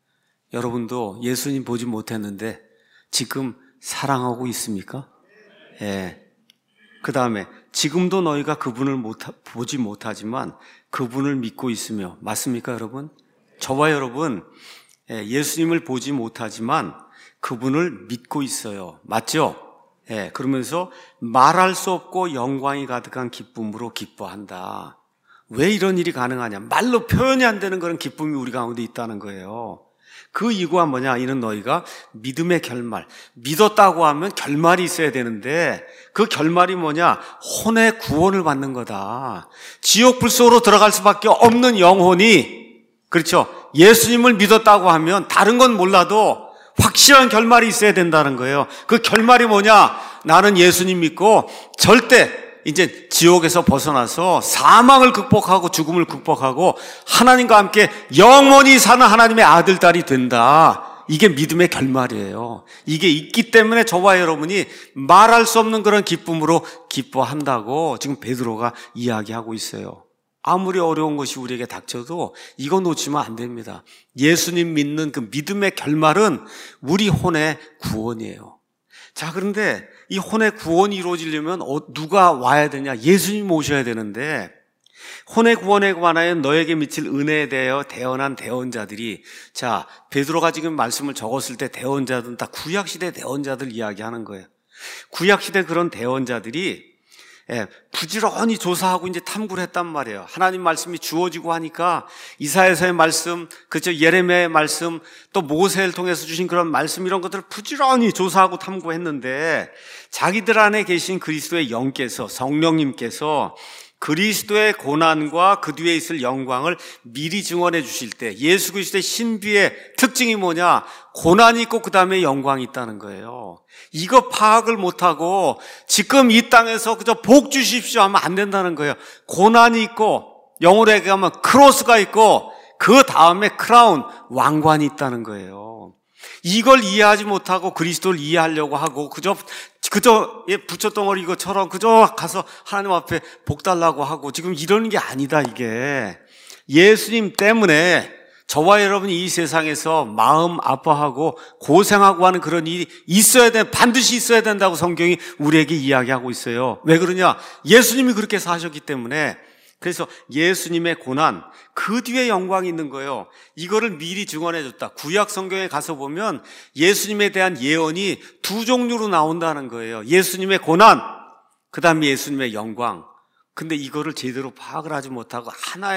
여러분도 예수님 보지 못했는데 지금 사랑하고 있습니까? 예. 그 다음에 지금도 너희가 그분을 보지 못하지만 그분을 믿고 있으며 맞습니까 여러분? 저와 여러분 예수님을 보지 못하지만 그분을 믿고 있어요. 맞죠? 예. 그러면서 말할 수 없고 영광이 가득한 기쁨으로 기뻐한다. 왜 이런 일이 가능하냐? 말로 표현이 안 되는 그런 기쁨이 우리 가운데 있다는 거예요. 그 이유가 뭐냐? 이는 너희가 믿음의 결말, 믿었다고 하면 결말이 있어야 되는데 그 결말이 뭐냐? 혼의 구원을 받는 거다. 지옥 불속으로 들어갈 수밖에 없는 영혼이, 그렇죠? 예수님을 믿었다고 하면 다른 건 몰라도 확실한 결말이 있어야 된다는 거예요. 그 결말이 뭐냐? 나는 예수님 믿고 절대 이제 지옥에서 벗어나서 사망을 극복하고 죽음을 극복하고 하나님과 함께 영원히 사는 하나님의 아들, 딸이 된다. 이게 믿음의 결말이에요. 이게 있기 때문에 저와 여러분이 말할 수 없는 그런 기쁨으로 기뻐한다고 지금 베드로가 이야기하고 있어요. 아무리 어려운 것이 우리에게 닥쳐도 이거 놓치면 안 됩니다. 예수님 믿는 그 믿음의 결말은 우리 혼의 구원이에요. 자, 그런데 이 혼의 구원이 이루어지려면 누가 와야 되냐? 예수님 오셔야 되는데 혼의 구원에 관하여 너에게 미칠 은혜에 대하여 대언한 대언자들이, 자, 베드로가 지금 말씀을 적었을 때 대언자들은 다 구약시대 대언자들 이야기하는 거예요. 구약시대 그런 대언자들이 부지런히 조사하고 이제 탐구를 했단 말이에요. 하나님 말씀이 주어지고 하니까 이사야서의 말씀, 그렇죠? 예레미야의 말씀, 또 모세를 통해서 주신 그런 말씀 이런 것들을 부지런히 조사하고 탐구했는데 자기들 안에 계신 그리스도의 영께서, 성령님께서 그리스도의 고난과 그 뒤에 있을 영광을 미리 증언해 주실 때 예수 그리스도의 신비의 특징이 뭐냐? 고난이 있고 그 다음에 영광이 있다는 거예요. 이거 파악을 못하고 지금 이 땅에서 그저 복 주십시오 하면 안 된다는 거예요. 고난이 있고 영어로 얘기하면 크로스가 있고 그 다음에 크라운, 왕관이 있다는 거예요. 이걸 이해하지 못하고 그리스도를 이해하려고 하고 그저 부처덩어리 이것처럼 그저 가서 하나님 앞에 복 달라고 하고 지금 이러는 게 아니다. 이게 예수님 때문에 저와 여러분이 이 세상에서 마음 아파하고 고생하고 하는 그런 일이 있어야 돼, 반드시 있어야 된다고 성경이 우리에게 이야기하고 있어요. 왜 그러냐? 예수님이 그렇게 사셨기 때문에. 그래서 예수님의 고난, 그 뒤에 영광이 있는 거예요. 이거를 미리 증언해 줬다. 구약 성경에 가서 보면 예수님에 대한 예언이 두 종류로 나온다는 거예요. 예수님의 고난, 그 다음에 예수님의 영광. 근데 이거를 제대로 파악을 하지 못하고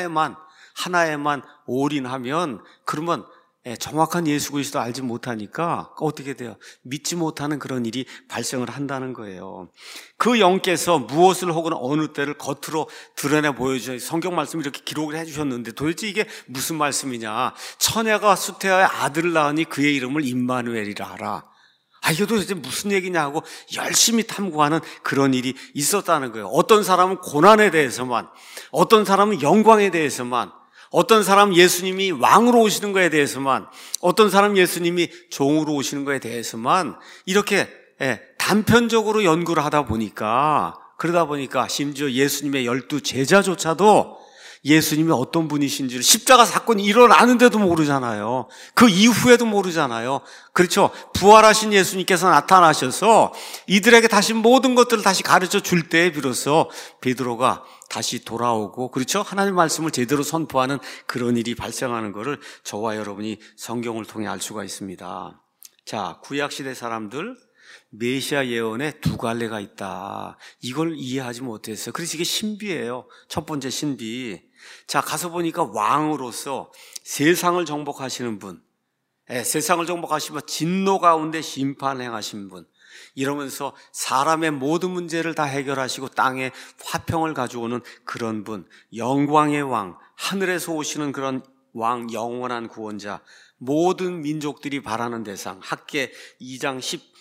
하나에만 올인하면 그러면 정확한 예수 그리스도 알지 못하니까 어떻게 돼요? 믿지 못하는 그런 일이 발생을 한다는 거예요. 그 영께서 무엇을 혹은 어느 때를 겉으로 드러내 보여주셔서 성경 말씀을 이렇게 기록을 해주셨는데 도대체 이게 무슨 말씀이냐? 처녀가 수태하의 아들을 낳으니 그의 이름을 임마누엘이라 하라. 이게 도대체 무슨 얘기냐 하고 열심히 탐구하는 그런 일이 있었다는 거예요. 어떤 사람은 고난에 대해서만, 어떤 사람은 영광에 대해서만, 어떤 사람은 예수님이 왕으로 오시는 거에 대해서만, 어떤 사람은 예수님이 종으로 오시는 거에 대해서만 이렇게 단편적으로 연구를 하다 보니까, 그러다 보니까 심지어 예수님의 12 제자조차도 예수님이 어떤 분이신지를 십자가 사건이 일어나는데도 모르잖아요. 그 이후에도 모르잖아요. 그렇죠? 부활하신 예수님께서 나타나셔서 이들에게 다시 모든 것들을 다시 가르쳐 줄 때에 비로소 베드로가 다시 돌아오고, 그렇죠? 하나님의 말씀을 제대로 선포하는 그런 일이 발생하는 것을 저와 여러분이 성경을 통해 알 수가 있습니다. 자, 구약시대 사람들 메시아 예언에 두 갈래가 있다. 이걸 이해하지 못했어요. 그래서 이게 신비예요. 첫 번째 신비. 자, 가서 보니까 왕으로서 세상을 정복하시는 분, 세상을 정복하시면 진노 가운데 심판 행하신 분, 이러면서 사람의 모든 문제를 다 해결하시고 땅에 화평을 가져오는 그런 분, 영광의 왕, 하늘에서 오시는 그런 왕, 영원한 구원자, 모든 민족들이 바라는 대상. 학개 2장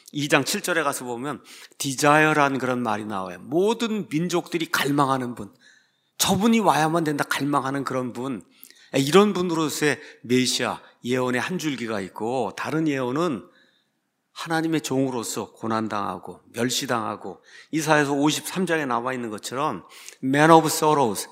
7절에 가서 보면 디자이어라는 그런 말이 나와요. 모든 민족들이 갈망하는 분, 저분이 와야만 된다 갈망하는 그런 분, 이런 분으로서의 메시아 예언의 한 줄기가 있고, 다른 예언은 하나님의 종으로서 고난당하고 멸시당하고, 이사야서 53장에 나와 있는 것처럼 Man of Sorrows,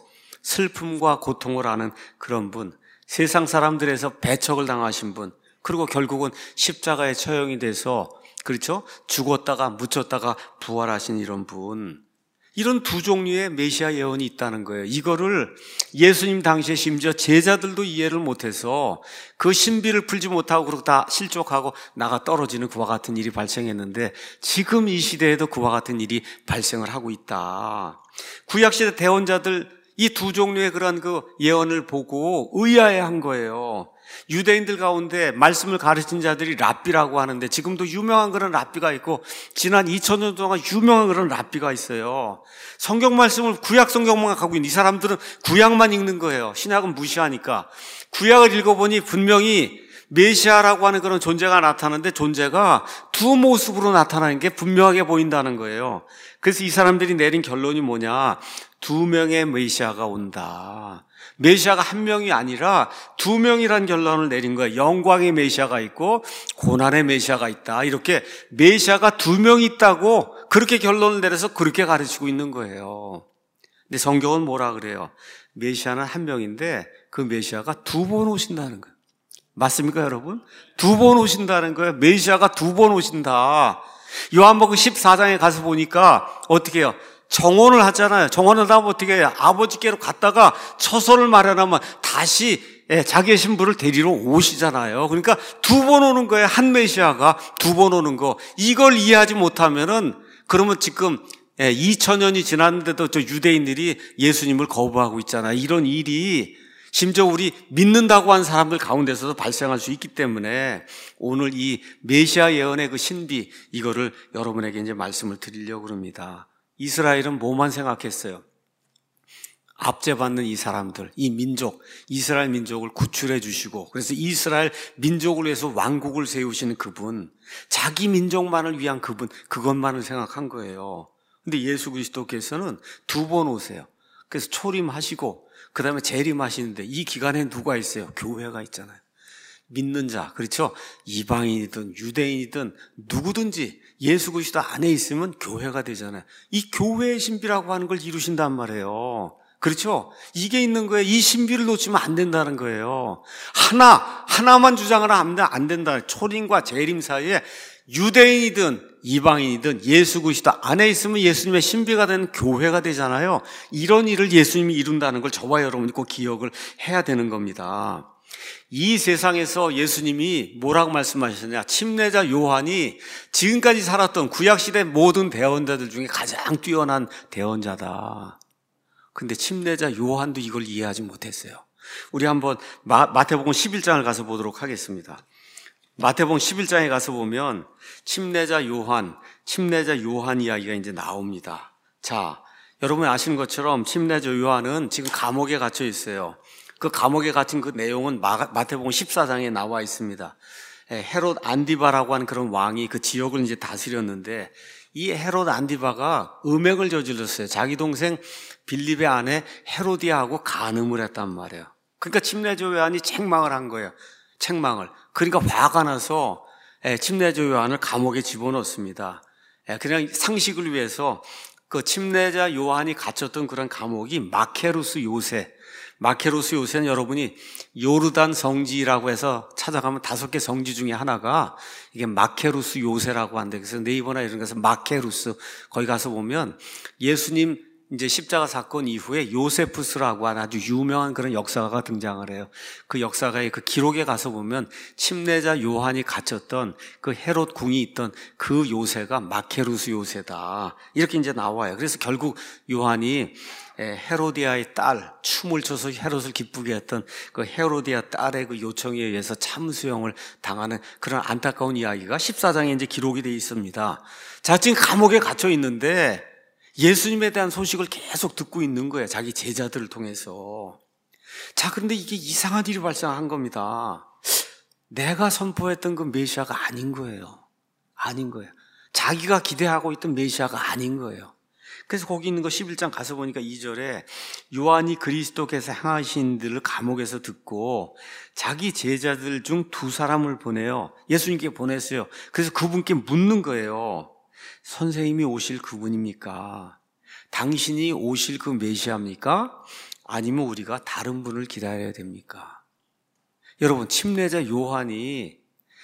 슬픔과 고통을 아는 그런 분, 세상 사람들에서 배척을 당하신 분, 그리고 결국은 십자가에 처형이 돼서, 그렇죠? 죽었다가 묻혔다가 부활하신 이런 분, 이런 두 종류의 메시아 예언이 있다는 거예요. 이거를 예수님 당시에 심지어 제자들도 이해를 못해서 그 신비를 풀지 못하고 그러고 다 실족하고 나가 떨어지는 그와 같은 일이 발생했는데, 지금 이 시대에도 그와 같은 일이 발생을 하고 있다. 구약시대 대언자들 이 두 종류의 그런 그 예언을 보고 의아해한 거예요. 유대인들 가운데 말씀을 가르친 자들이 랍비라고 하는데, 지금도 유명한 그런 랍비가 있고 지난 2000년 동안 유명한 그런 랍비가 있어요. 성경 말씀을 구약 성경만 갖고 있는 이 사람들은 구약만 읽는 거예요. 신약은 무시하니까. 구약을 읽어보니 분명히 메시아라고 하는 그런 존재가 나타나는데, 존재가 두 모습으로 나타나는 게 분명하게 보인다는 거예요. 그래서 이 사람들이 내린 결론이 뭐냐, 두 명의 메시아가 온다. 메시아가 한 명이 아니라 두 명이란 결론을 내린 거예요. 영광의 메시아가 있고 고난의 메시아가 있다. 이렇게 메시아가 두 명 있다고 그렇게 결론을 내려서 그렇게 가르치고 있는 거예요. 근데 성경은 뭐라 그래요? 메시아는 한 명인데 그 메시아가 두 번 오신다는 거예요. 맞습니까, 여러분? 두 번 오신다는 거예요. 메시아가 두 번 오신다. 요한복음 14장에 가서 보니까 어떻게 해요? 정원을 하잖아요. 정원을 하면 어떻게 해요? 아버지께로 갔다가 처소를 마련하면 다시 자기의 신부를 데리러 오시잖아요. 그러니까 두 번 오는 거예요. 한 메시아가 두 번 오는 거. 이걸 이해하지 못하면은, 그러면 지금 2000년이 지났는데도 저 유대인들이 예수님을 거부하고 있잖아요. 이런 일이 심지어 우리 믿는다고 한 사람들 가운데서도 발생할 수 있기 때문에 오늘 이 메시아 예언의 그 신비, 이거를 여러분에게 이제 말씀을 드리려고 합니다. 이스라엘은 뭐만 생각했어요? 압제받는 이 사람들, 이 민족, 이스라엘 민족을 구출해 주시고, 그래서 이스라엘 민족을 위해서 왕국을 세우시는 그분, 자기 민족만을 위한 그분, 그것만을 생각한 거예요. 근데 예수 그리스도께서는 두 번 오세요. 그래서 초림하시고 그 다음에 재림하시는데, 이 기간에 누가 있어요? 교회가 있잖아요. 믿는 자, 그렇죠? 이방인이든 유대인이든 누구든지 예수 그리스도 안에 있으면 교회가 되잖아요. 이 교회의 신비라고 하는 걸 이루신단 말이에요. 그렇죠? 이게 있는 거예요. 이 신비를 놓치면 안 된다는 거예요. 하나만 주장을 하면 안 된다. 초림과 재림 사이에 유대인이든 이방인이든 예수 그리스도 안에 있으면 예수님의 신비가 되는 교회가 되잖아요. 이런 일을 예수님이 이룬다는 걸 저와 여러분이 꼭 기억을 해야 되는 겁니다. 이 세상에서 예수님이 뭐라고 말씀하셨냐, 침례자 요한이 지금까지 살았던 구약시대 모든 대언자들 중에 가장 뛰어난 대언자다. 근데 침례자 요한도 이걸 이해하지 못했어요. 우리 한번 마태복음 11장을 가서 보도록 하겠습니다. 마태복음 11장에 가서 보면 침례자 요한 이야기가 이제 나옵니다. 자, 여러분 아시는 것처럼 침례자 요한은 지금 감옥에 갇혀 있어요. 그 감옥에 갇힌 그 내용은 마태복음 14장에 나와 있습니다. 헤롯 안디바라고 하는 그런 왕이 그 지역을 이제 다스렸는데, 이 헤롯 안디바가 음행을 저질렀어요. 자기 동생 빌립의 아내 헤로디아하고 간음을 했단 말이에요. 그러니까 침례자 요한이 책망을 한 거예요. 책망을. 그러니까 화가 나서 침례자 요한을 감옥에 집어넣습니다. 그냥 상식을 위해서 그 침례자 요한이 갇혔던 그런 감옥이 마케루스 요새. 마케루스 요새는 여러분이 요르단 성지라고 해서 찾아가면 5개 성지 중에 하나가 이게 마케루스 요새라고 한대. 그래서 네이버나 이런 데서 마케루스 거기 가서 보면 예수님 이제 십자가 사건 이후에 요세푸스라고 하는 아주 유명한 그런 역사가가 등장을 해요. 그 역사가의 그 기록에 가서 보면 침례자 요한이 갇혔던 그 헤롯 궁이 있던 그 요새가 마케루스 요새다. 이렇게 이제 나와요. 그래서 결국 요한이 헤로디아의 딸, 춤을 춰서 헤롯을 기쁘게 했던 그 헤로디아 딸의 그 요청에 의해서 참수형을 당하는 그런 안타까운 이야기가 14장에 이제 기록이 되어 있습니다. 자, 지금 감옥에 갇혀 있는데 예수님에 대한 소식을 계속 듣고 있는 거예요. 자기 제자들을 통해서. 자, 그런데 이게 이상한 일이 발생한 겁니다. 내가 선포했던 그 메시아가 아닌 거예요. 아닌 거예요. 자기가 기대하고 있던 메시아가 아닌 거예요. 그래서 거기 있는 거 11장 가서 보니까 2절에 요한이 그리스도께서 행하신 일을 감옥에서 듣고 자기 제자들 중 2사람을 보내요. 예수님께 보냈어요. 그래서 그분께 묻는 거예요. 선생님이 오실 그분입니까? 당신이 오실 그 메시아입니까? 아니면 우리가 다른 분을 기다려야 됩니까? 여러분, 침례자 요한이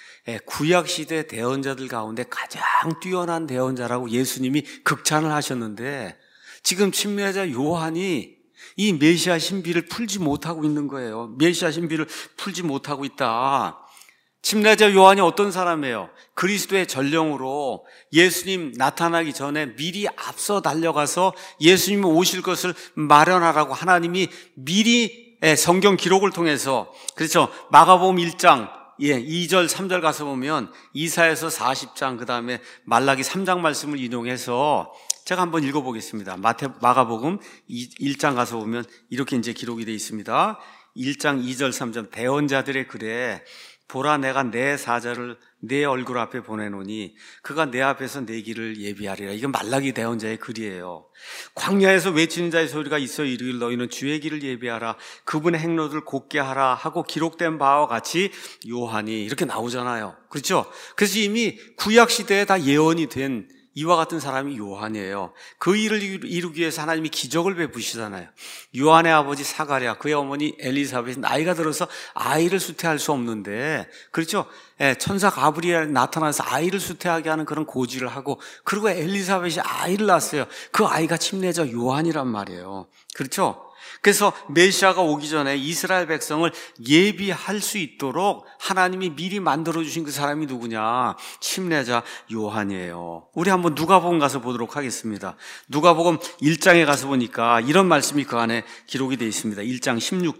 구약시대 대언자들 가운데 가장 뛰어난 대언자라고 예수님이 극찬을 하셨는데 지금 침례자 요한이 이 메시아 신비를 풀지 못하고 있는 거예요. 메시아 신비를 풀지 못하고 있다. 침례자 요한이 어떤 사람이에요? 그리스도의 전령으로 예수님 나타나기 전에 미리 앞서 달려가서 예수님 오실 것을 마련하라고 하나님이 미리 성경 기록을 통해서, 그렇죠, 마가복음 1장 2절 3절 가서 보면 이사야서 40장 그 다음에 말라기 3장 말씀을 인용해서 제가 한번 읽어보겠습니다. 마가복음 1장 가서 보면 이렇게 이제 기록이 되어 있습니다. 1장 2절 3절 대언자들의 글에 보라 내가 내 사자를 내 얼굴 앞에 보내노니 그가 내 앞에서 내 길을 예비하리라. 이건 말라기 대언자의 글이에요. 광야에서 외치는 자의 소리가 있어 이르길 너희는 주의 길을 예비하라. 그분의 행로를 곧게 하라 하고 기록된 바와 같이 요한이 이렇게 나오잖아요. 그렇죠? 그래서 이미 구약시대에 다 예언이 된 이와 같은 사람이 요한이에요. 그 일을 이루기 위해서 하나님이 기적을 베푸시잖아요. 요한의 아버지 사가랴, 그의 어머니 엘리사벳이 나이가 들어서 아이를 수태할 수 없는데, 그렇죠? 천사 가브리엘이 나타나서 아이를 수태하게 하는 그런 고지를 하고, 그리고 엘리사벳이 아이를 낳았어요. 그 아이가 침례자 요한이란 말이에요. 그렇죠? 그래서 메시아가 오기 전에 이스라엘 백성을 예비할 수 있도록 하나님이 미리 만들어주신 그 사람이 누구냐? 침례자 요한이에요. 우리 한번 누가복음 가서 보도록 하겠습니다. 누가복음 1장에 가서 보니까 이런 말씀이 그 안에 기록이 되어 있습니다. 1장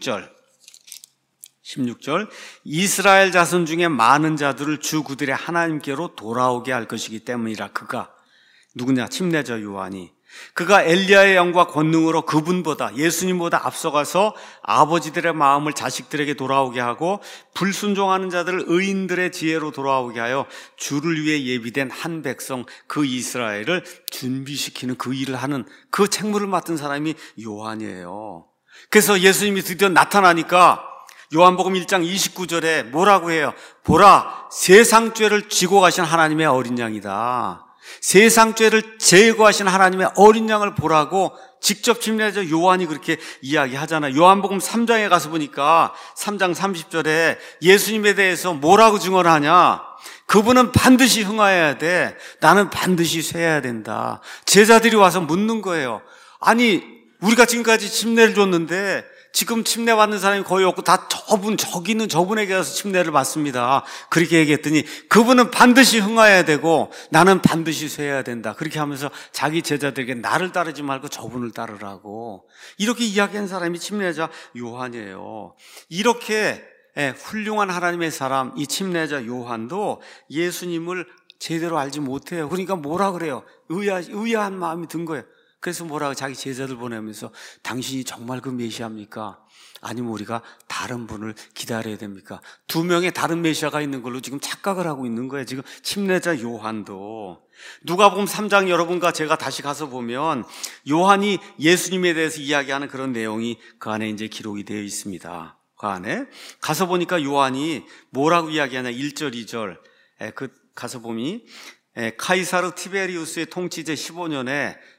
16절 이스라엘 자손 중에 많은 자들을 주 그들의 하나님께로 돌아오게 할 것이기 때문이라. 그가 누구냐? 침례자 요한이. 그가 엘리야의 영과 권능으로 그분보다 예수님보다 앞서가서 아버지들의 마음을 자식들에게 돌아오게 하고 불순종하는 자들을 의인들의 지혜로 돌아오게 하여 주를 위해 예비된 한 백성 그 이스라엘을 준비시키는 그 일을 하는 그 책무를 맡은 사람이 요한이에요. 그래서 예수님이 드디어 나타나니까 요한복음 1장 29절에 뭐라고 해요? 보라, 세상 죄를 지고 가신 하나님의 어린 양이다. 세상 죄를 제거하신 하나님의 어린 양을 보라고 직접 침례자 요한이 그렇게 이야기하잖아요. 요한복음 3장에 가서 보니까 3장 30절에 예수님에 대해서 뭐라고 증언하냐? 그분은 반드시 흥하여야 돼. 나는 반드시 쇠해야 된다. 제자들이 와서 묻는 거예요. 아니, 우리가 지금까지 침례를 줬는데 지금 침례 받는 사람이 거의 없고 다 저기 있는 저분에게 가서 침례를 받습니다. 그렇게 얘기했더니 그분은 반드시 흥하여야 되고 나는 반드시 쇠해야 된다. 그렇게 하면서 자기 제자들에게 나를 따르지 말고 저분을 따르라고 이렇게 이야기한 사람이 침례자 요한이에요. 이렇게 훌륭한 하나님의 사람 이 침례자 요한도 예수님을 제대로 알지 못해요. 그러니까 뭐라 그래요? 의아한 마음이 든 거예요. 그래서 뭐라고 자기 제자들 보내면서 당신이 정말 그 메시아입니까? 아니면 우리가 다른 분을 기다려야 됩니까? 2명의 다른 메시아가 있는 걸로 지금 착각을 하고 있는 거예요. 지금 침례자 요한도. 누가복음 3장 여러분과 제가 다시 가서 보면 요한이 예수님에 대해서 이야기하는 그런 내용이 그 안에 이제 기록이 되어 있습니다. 그 안에 가서 보니까 요한이 뭐라고 이야기하냐? 1절, 2절. 가서 보니 카이사르 티베리우스의 통치 제 15년에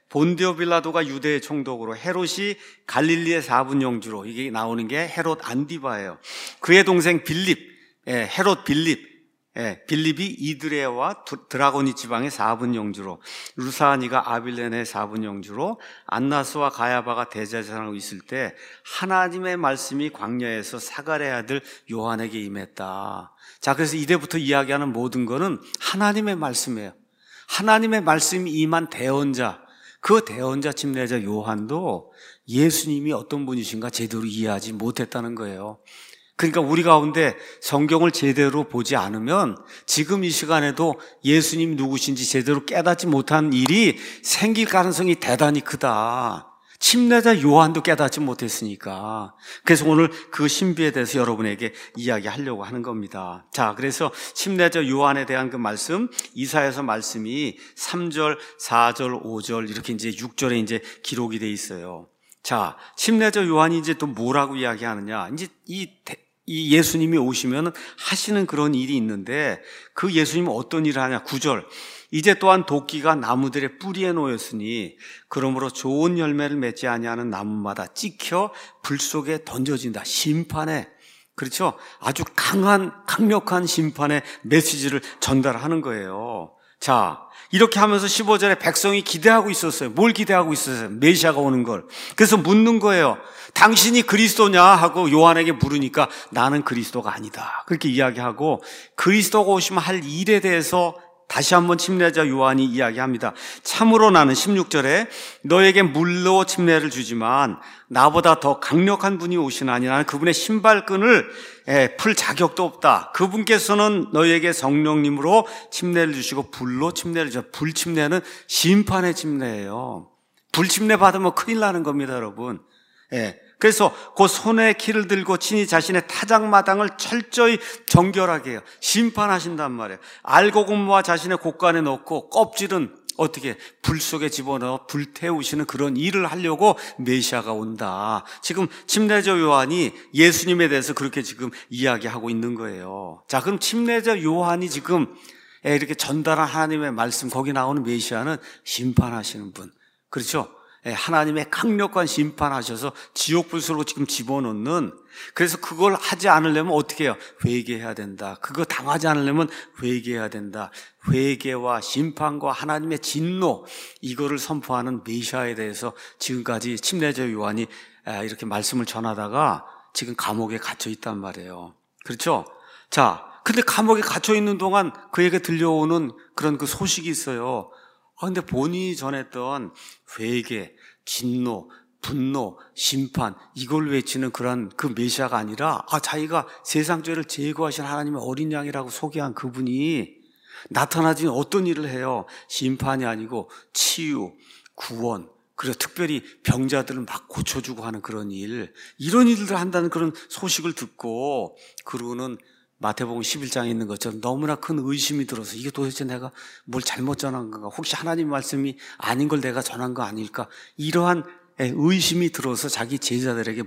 본디오 빌라도가 유대의 총독으로, 헤롯이 갈릴리의 4분 영주로, 이게 나오는 게 헤롯 안디바예요. 그의 동생 빌립, 헤롯 빌립, 빌립이 이드레아와 드라고니 지방의 4분 영주로, 루사니가 아빌레네의 4분 영주로, 안나스와 가야바가 대제사장으로 있을 때 하나님의 말씀이 광야에서 사가랴의 아들 요한에게 임했다. 자, 그래서 이때부터 이야기하는 모든 거는 하나님의 말씀이에요. 하나님의 말씀이 임한 대언자, 그 대언자 침례자 요한도 예수님이 어떤 분이신가 제대로 이해하지 못했다는 거예요. 그러니까 우리 가운데 성경을 제대로 보지 않으면 지금 이 시간에도 예수님이 누구신지 제대로 깨닫지 못한 일이 생길 가능성이 대단히 크다. 침례자 요한도 깨닫지 못했으니까. 그래서 오늘 그 신비에 대해서 여러분에게 이야기하려고 하는 겁니다. 자, 그래서 침례자 요한에 대한 그 말씀, 이사야서 말씀이 3절, 4절, 5절 이렇게 이제 6절에 이제 기록이 돼 있어요. 자, 침례자 요한이 이제 또 뭐라고 이야기하느냐? 이제 이 예수님이 오시면 하시는 그런 일이 있는데 그 예수님은 어떤 일을 하냐? 9절. 이제 또한 도끼가 나무들의 뿌리에 놓였으니 그러므로 좋은 열매를 맺지 아니하는 나무마다 찍혀 불 속에 던져진다. 심판에, 그렇죠? 아주 강력한 심판의 메시지를 전달하는 거예요. 자, 이렇게 하면서 15절에 백성이 기대하고 있었어요. 뭘 기대하고 있었어요? 메시아가 오는 걸. 그래서 묻는 거예요. 당신이 그리스도냐? 하고 요한에게 물으니까 나는 그리스도가 아니다. 그렇게 이야기하고 그리스도가 오시면 할 일에 대해서 다시 한번 침례자 요한이 이야기합니다. 참으로 나는 16절에 너에게 물로 침례를 주지만 나보다 더 강력한 분이 오시나니 나는 그분의 신발끈을 풀 자격도 없다. 그분께서는 너에게 성령님으로 침례를 주시고 불로 침례를 주시고, 불 침례는 심판의 침례예요. 불 침례 받으면 큰일 나는 겁니다, 여러분. 그래서 그 손에 키를 들고 친히 자신의 타작마당을 철저히 정결하게 해요. 심판하신단 말이에요. 알곡은모와 자신의 곳간에 넣고 껍질은 어떻게 불 속에 집어넣어 불태우시는 그런 일을 하려고 메시아가 온다. 지금 침례자 요한이 예수님에 대해서 그렇게 지금 이야기하고 있는 거예요. 자, 그럼 침례자 요한이 지금 이렇게 전달한 하나님의 말씀, 거기 나오는 메시아는 심판하시는 분, 그렇죠? 하나님의 강력한 심판하셔서 지옥불 속으로 지금 집어넣는, 그래서 그걸 하지 않으려면 어떻게 해요? 회개해야 된다. 그거 당하지 않으려면 회개해야 된다. 회개와 심판과 하나님의 진노, 이거를 선포하는 메시아에 대해서 지금까지 침례자 요한이 이렇게 말씀을 전하다가 지금 감옥에 갇혀 있단 말이에요. 그렇죠? 자, 근데 감옥에 갇혀 있는 동안 그에게 들려오는 그런 그 소식이 있어요. 근데 본인이 전했던 회개, 진노, 분노, 심판, 이걸 외치는 그런 그 메시아가 아니라 자기가 세상 죄를 제거하신 하나님의 어린 양이라고 소개한 그분이 나타나지 어떤 일을 해요? 심판이 아니고 치유, 구원, 그리고 특별히 병자들을 막 고쳐주고 하는 그런 일, 이런 일들을 한다는 그런 소식을 듣고 그러고는 마태복음 11장에 있는 것처럼 너무나 큰 의심이 들어서 이게 도대체 내가 뭘 잘못 전한 건가? 혹시 하나님 말씀이 아닌 걸 내가 전한 거 아닐까? 이러한 의심이 들어서 자기 제자들에게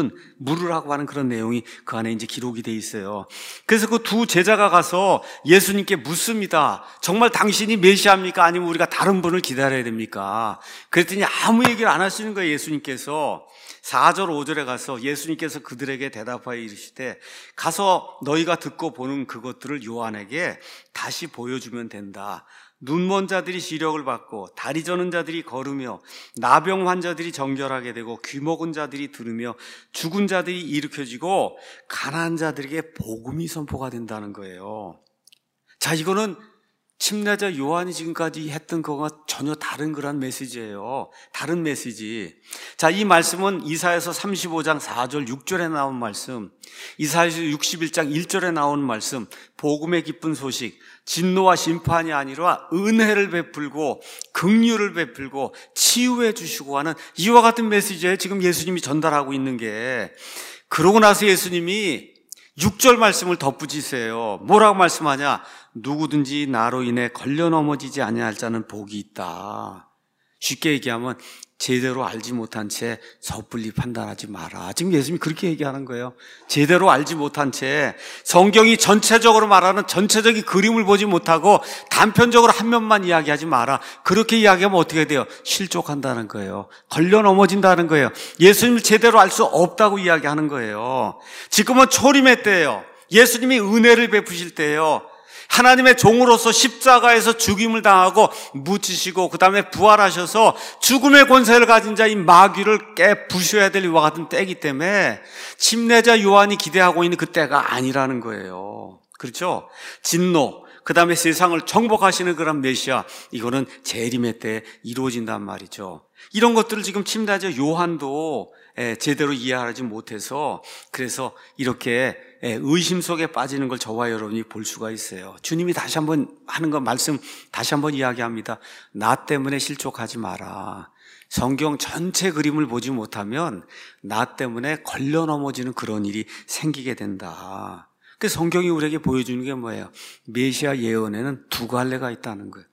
물으라고 하는 그런 내용이 그 안에 이제 기록이 돼 있어요. 그래서 그 두 제자가 가서 예수님께 묻습니다. 정말 당신이 메시아입니까? 아니면 우리가 다른 분을 기다려야 됩니까? 그랬더니 아무 얘기를 안 하시는 거예요, 예수님께서. 4절, 5절에 가서 예수님께서 그들에게 대답하여 이르시되 가서 너희가 듣고 보는 그것들을 요한에게 다시 보여주면 된다. 눈먼 자들이 시력을 받고 다리 저는 자들이 걸으며 나병 환자들이 정결하게 되고 귀 먹은 자들이 들으며 죽은 자들이 일으켜지고 가난한 자들에게 복음이 선포가 된다는 거예요. 자, 이거는 침례자 요한이 지금까지 했던 거와 전혀 다른 그런 메시지예요. 다른 메시지. 자, 이 말씀은 이사야서 35장 4절 6절에 나온 말씀, 이사야서 61장 1절에 나온 말씀, 복음의 기쁜 소식, 진노와 심판이 아니라 은혜를 베풀고 긍휼을 베풀고 치유해 주시고 하는 이와 같은 메시지에 지금 예수님이 전달하고 있는 게, 그러고 나서 예수님이 6절 말씀을 덧붙이세요. 뭐라고 말씀하냐? 누구든지 나로 인해 걸려 넘어지지 아니할 자는 복이 있다. 쉽게 얘기하면 제대로 알지 못한 채 섣불리 판단하지 마라. 지금 예수님이 그렇게 얘기하는 거예요. 제대로 알지 못한 채 성경이 전체적으로 말하는 전체적인 그림을 보지 못하고 단편적으로 한 면만 이야기하지 마라. 그렇게 이야기하면 어떻게 돼요? 실족한다는 거예요. 걸려 넘어진다는 거예요. 예수님을 제대로 알 수 없다고 이야기하는 거예요. 지금은 초림의 때예요. 예수님이 은혜를 베푸실 때예요. 하나님의 종으로서 십자가에서 죽임을 당하고 묻히시고 그 다음에 부활하셔서 죽음의 권세를 가진 자 이 마귀를 깨부셔야 될 이와 같은 때이기 때문에 침례자 요한이 기대하고 있는 그 때가 아니라는 거예요. 그렇죠? 진노, 그 다음에 세상을 정복하시는 그런 메시아, 이거는 재림의 때 이루어진단 말이죠. 이런 것들을 지금 침례자 요한도 제대로 이해하지 못해서 그래서 이렇게 의심 속에 빠지는 걸 저와 여러분이 볼 수가 있어요. 주님이 다시 한번 하는 거 말씀 다시 한번 이야기합니다. 나 때문에 실족하지 마라. 성경 전체 그림을 보지 못하면 나 때문에 걸려 넘어지는 그런 일이 생기게 된다. 그 성경이 우리에게 보여주는 게 뭐예요? 메시아 예언에는 두 갈래가 있다는 거예요.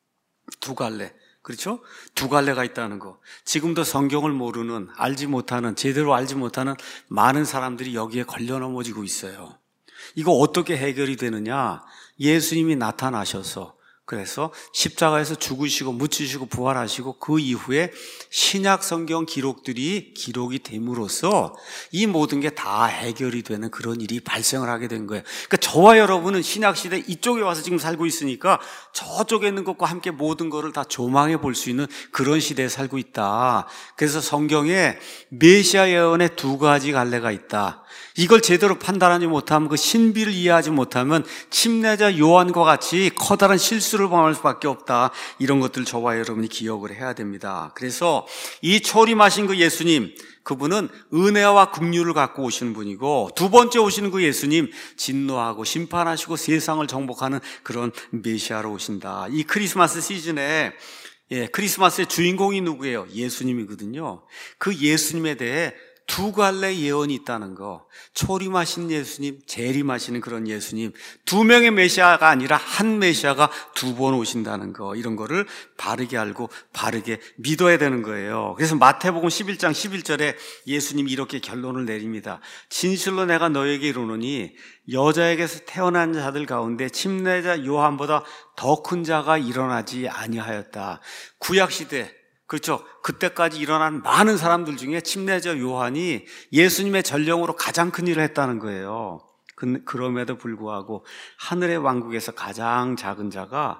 두 갈래. 그렇죠? 두 갈래가 있다는 거. 지금도 성경을 모르는, 알지 못하는, 제대로 알지 못하는 많은 사람들이 여기에 걸려 넘어지고 있어요. 이거 어떻게 해결이 되느냐? 예수님이 나타나셔서 그래서 십자가에서 죽으시고 묻히시고 부활하시고 그 이후에 신약 성경 기록들이 기록이 됨으로써 이 모든 게 다 해결이 되는 그런 일이 발생을 하게 된 거예요. 그러니까 저와 여러분은 신약 시대 이쪽에 와서 지금 살고 있으니까 저쪽에 있는 것과 함께 모든 것을 다 조망해 볼 수 있는 그런 시대에 살고 있다. 그래서 성경에 메시아 예언에 두 가지 갈래가 있다. 이걸 제대로 판단하지 못하면 그 신비를 이해하지 못하면 침례자 요한과 같이 커다란 실수를 범할 수밖에 없다. 이런 것들 저와 여러분이 기억을 해야 됩니다. 그래서 이 초림하신 그 예수님, 그분은 은혜와 긍휼을 갖고 오시는 분이고 두 번째 오시는 그 예수님, 진노하고 심판하시고 세상을 정복하는 그런 메시아로 오신다. 이 크리스마스 시즌에 크리스마스의 주인공이 누구예요? 예수님이거든요. 그 예수님에 대해 두 갈래 예언이 있다는 거. 초림하신 예수님, 재림하시는 그런 예수님, 두 명의 메시아가 아니라 한 메시아가 두 번 오신다는 거. 이런 거를 바르게 알고 바르게 믿어야 되는 거예요. 그래서 마태복음 11장 11절에 예수님이 이렇게 결론을 내립니다. 진실로 내가 너에게 이르노니 여자에게서 태어난 자들 가운데 침례자 요한보다 더 큰 자가 일어나지 아니하였다. 구약시대, 그렇죠. 그때까지 일어난 많은 사람들 중에 침례자 요한이 예수님의 전령으로 가장 큰 일을 했다는 거예요. 그럼에도 불구하고 하늘의 왕국에서 가장 작은 자가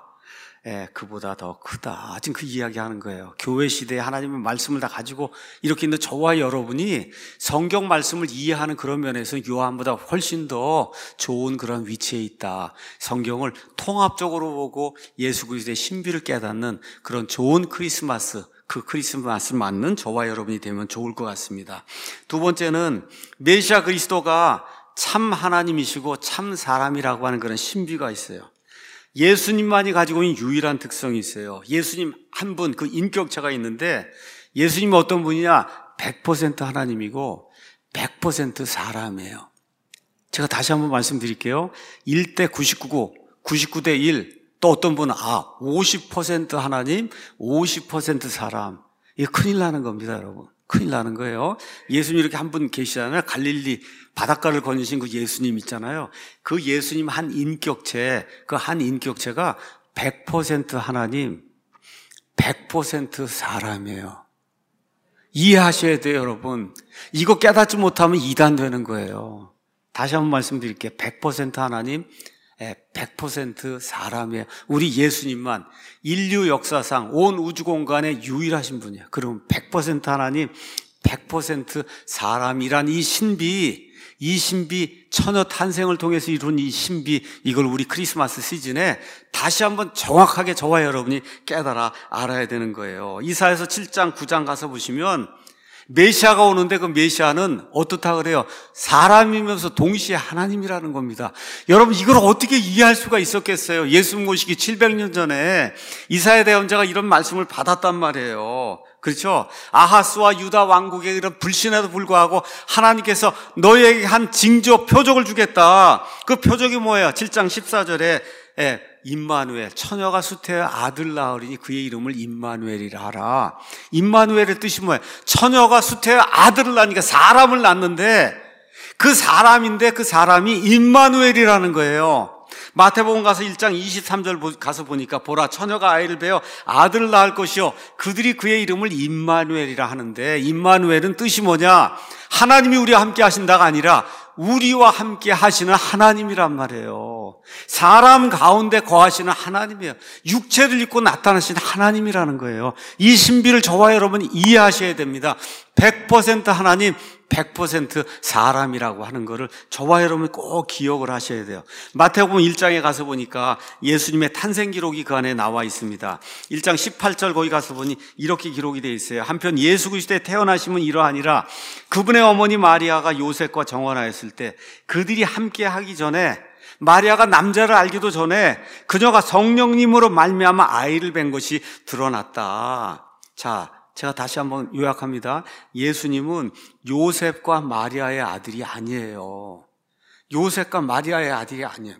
그보다 더 크다. 지금 그 이야기하는 거예요. 교회 시대에 하나님의 말씀을 다 가지고 이렇게 있는 저와 여러분이 성경 말씀을 이해하는 그런 면에서 요한보다 훨씬 더 좋은 그런 위치에 있다. 성경을 통합적으로 보고 예수 그리스도의 신비를 깨닫는 그런 좋은 크리스마스, 그 크리스마스를 맞는 저와 여러분이 되면 좋을 것 같습니다. 두 번째는 메시아 그리스도가 참 하나님이시고 참 사람이라고 하는 그런 신비가 있어요. 예수님만이 가지고 있는 유일한 특성이 있어요. 예수님 한 분, 그 인격체가 있는데 예수님은 어떤 분이냐? 100% 하나님이고 100% 사람이에요. 제가 다시 한번 말씀드릴게요. 1대 99고 99대 1. 또 어떤 분은 50% 하나님, 50% 사람. 이게 큰일 나는 겁니다, 여러분. 큰일 나는 거예요. 예수님 이렇게 한 분 계시잖아요. 갈릴리 바닷가를 거니신 그 예수님 있잖아요. 그 예수님 한 인격체, 그 한 인격체가 100% 하나님, 100% 사람이에요. 이해하셔야 돼요, 여러분. 이거 깨닫지 못하면 이단되는 거예요. 다시 한번 말씀드릴게요. 100% 하나님, 100% 사람이에요. 우리 예수님만 인류 역사상 온 우주 공간에 유일하신 분이에요. 그럼 100% 하나님, 100% 사람이란 이 신비 처녀 탄생을 통해서 이룬 이 신비, 이걸 우리 크리스마스 시즌에 다시 한번 정확하게 저와 여러분이 깨달아 알아야 되는 거예요. 이사야서 7장 9장 가서 보시면 메시아가 오는데 그 메시아는 어떻다 그래요? 사람이면서 동시에 하나님이라는 겁니다. 여러분 이걸 어떻게 이해할 수가 있었겠어요? 예수 모시기 700년 전에 이사야 대언자가 이런 말씀을 받았단 말이에요. 그렇죠? 아하스와 유다 왕국의 이런 불신에도 불구하고 하나님께서 너희에게 한 징조 표적을 주겠다. 그 표적이 뭐예요? 7장 14절에 임마누엘, 처녀가 수태하여 아들 낳으리니 그의 이름을 임마누엘이라 하라. 임마누엘의 뜻이 뭐예요? 처녀가 수태하여 아들을 낳으니까 사람을 낳는데 그 사람인데 그 사람이 임마누엘이라는 거예요. 마태복음 가서 1장 23절 가서 보니까 보라 처녀가 아이를 베어 아들을 낳을 것이요 그들이 그의 이름을 임마누엘이라 하는데, 임마누엘은 뜻이 뭐냐? 하나님이 우리와 함께 하신다가 아니라 우리와 함께 하시는 하나님이란 말이에요. 사람 가운데 거하시는 하나님이에요. 육체를 입고 나타나시는 하나님이라는 거예요. 이 신비를 저와 여러분이 이해하셔야 됩니다. 100% 하나님, 100% 사람이라고 하는 것을 저와 여러분이 꼭 기억을 하셔야 돼요. 마태복음 1장에 가서 보니까 예수님의 탄생 기록이 그 안에 나와 있습니다. 1장 18절 거기 가서 보니 이렇게 기록이 되어 있어요. 한편 예수 그리스도의 태어나심은 이러하니라. 그분의 어머니 마리아가 요셉과 정혼하였을 때 그들이 함께 하기 전에, 마리아가 남자를 알기도 전에 그녀가 성령님으로 말미암아 아이를 뵌 것이 드러났다. 자, 제가 다시 한번 요약합니다. 예수님은 요셉과 마리아의 아들이 아니에요. 요셉과 마리아의 아들이 아니에요.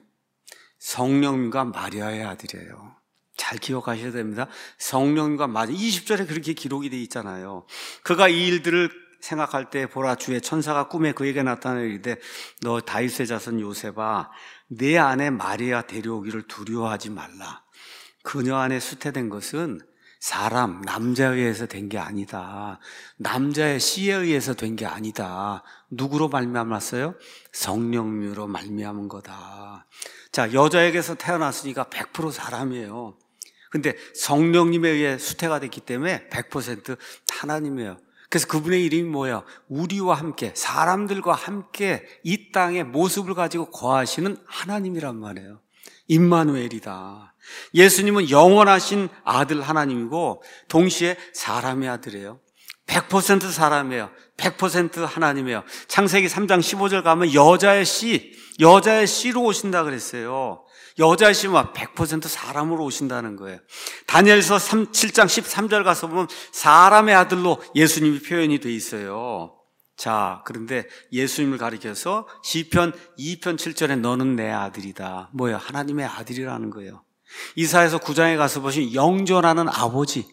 성령님과 마리아의 아들이에요. 잘 기억하셔야 됩니다. 성령님과 마리아. 20절에 그렇게 기록이 되어 있잖아요. 그가 이 일들을 생각할 때 보라 주의 천사가 꿈에 그에게 나타나려 이르되 너 다윗의 자손 요셉아 내 아내 마리아 데려오기를 두려워하지 말라. 그녀 안에 수태된 것은 사람, 남자에 의해서 된 게 아니다. 남자의 씨에 의해서 된 게 아니다. 누구로 말미암았어요? 성령으로 말미암은 거다. 자, 여자에게서 태어났으니까 100% 사람이에요. 근데 성령님에 의해 수태가 됐기 때문에 100% 하나님이에요. 그래서 그분의 이름이 뭐예요? 우리와 함께, 사람들과 함께 이 땅에 모습을 가지고 거하시는 하나님이란 말이에요. 임마누엘이다. 예수님은 영원하신 아들 하나님이고 동시에 사람의 아들이에요. 100% 사람이에요. 100% 하나님이에요. 창세기 3장 15절 가면 여자의 씨로 오신다 그랬어요. 여자의 씨와 100% 사람으로 오신다는 거예요. 다니엘서 7장 13절 가서 보면 사람의 아들로 예수님이 표현이 돼 있어요. 자, 그런데 예수님을 가리켜서 시편 2편 7절에 너는 내 아들이다. 뭐예요? 하나님의 아들이라는 거예요. 이사야서 9장에 가서 보시면 영존하는 아버지,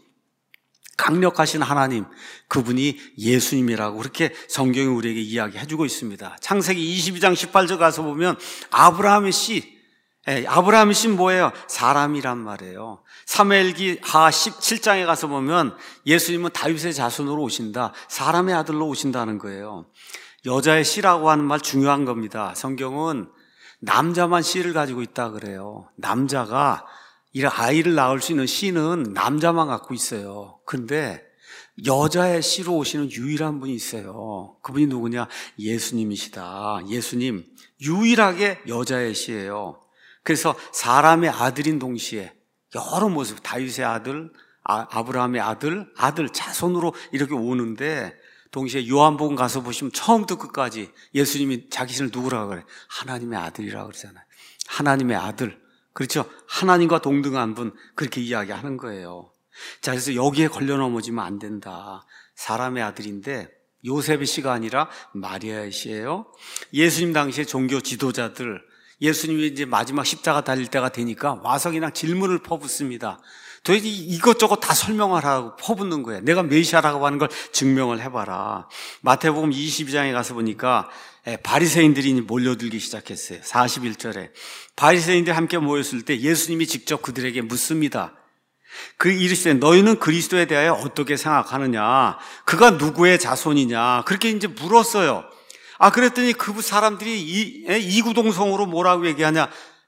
강력하신 하나님, 그분이 예수님이라고 그렇게 성경이 우리에게 이야기해주고 있습니다. 창세기 22장 18절 가서 보면 아브라함의 씨, 아브라함의 씨는 뭐예요? 사람이란 말이에요. 사무엘기 하 17장에 가서 보면 예수님은 다윗의 자손으로 오신다. 사람의 아들로 오신다는 거예요. 여자의 씨라고 하는 말 중요한 겁니다. 성경은 남자만 씨를 가지고 있다 그래요. 남자가 이런 아이를 낳을 수 있는 씨는 남자만 갖고 있어요. 근데 여자의 씨로 오시는 유일한 분이 있어요. 그분이 누구냐? 예수님이시다. 예수님 유일하게 여자의 씨예요. 그래서 사람의 아들인 동시에 여러 모습, 다윗의 아들, 아브라함의 아들 자손으로 이렇게 오는데, 동시에 요한복음 가서 보시면 처음부터 끝까지 예수님이 자기신을 누구라고 그래? 하나님의 아들이라고 그러잖아요. 하나님의 아들. 그렇죠? 하나님과 동등한 분, 그렇게 이야기하는 거예요. 자, 그래서 여기에 걸려 넘어지면 안 된다. 사람의 아들인데 요셉의 씨가 아니라 마리아의 씨예요. 예수님 당시에 종교 지도자들, 예수님이 이제 마지막 십자가 달릴 때가 되니까 와서 그냥 질문을 퍼붓습니다. 도대체 이것저것 다 설명하라고 퍼붓는 거예요. 내가 메시아라고 하는 걸 증명을 해봐라. 마태복음 22장에 가서 보니까 바리새인들이 몰려들기 시작했어요. 41절에 바리새인들이 함께 모였을 때 예수님이 직접 그들에게 묻습니다. 그 이르시되 너희는 그리스도에 대하여 어떻게 생각하느냐? 그가 누구의 자손이냐? 그렇게 이제 물었어요. 그랬더니 그 사람들이 이구동성으로 뭐라고 얘기하냐?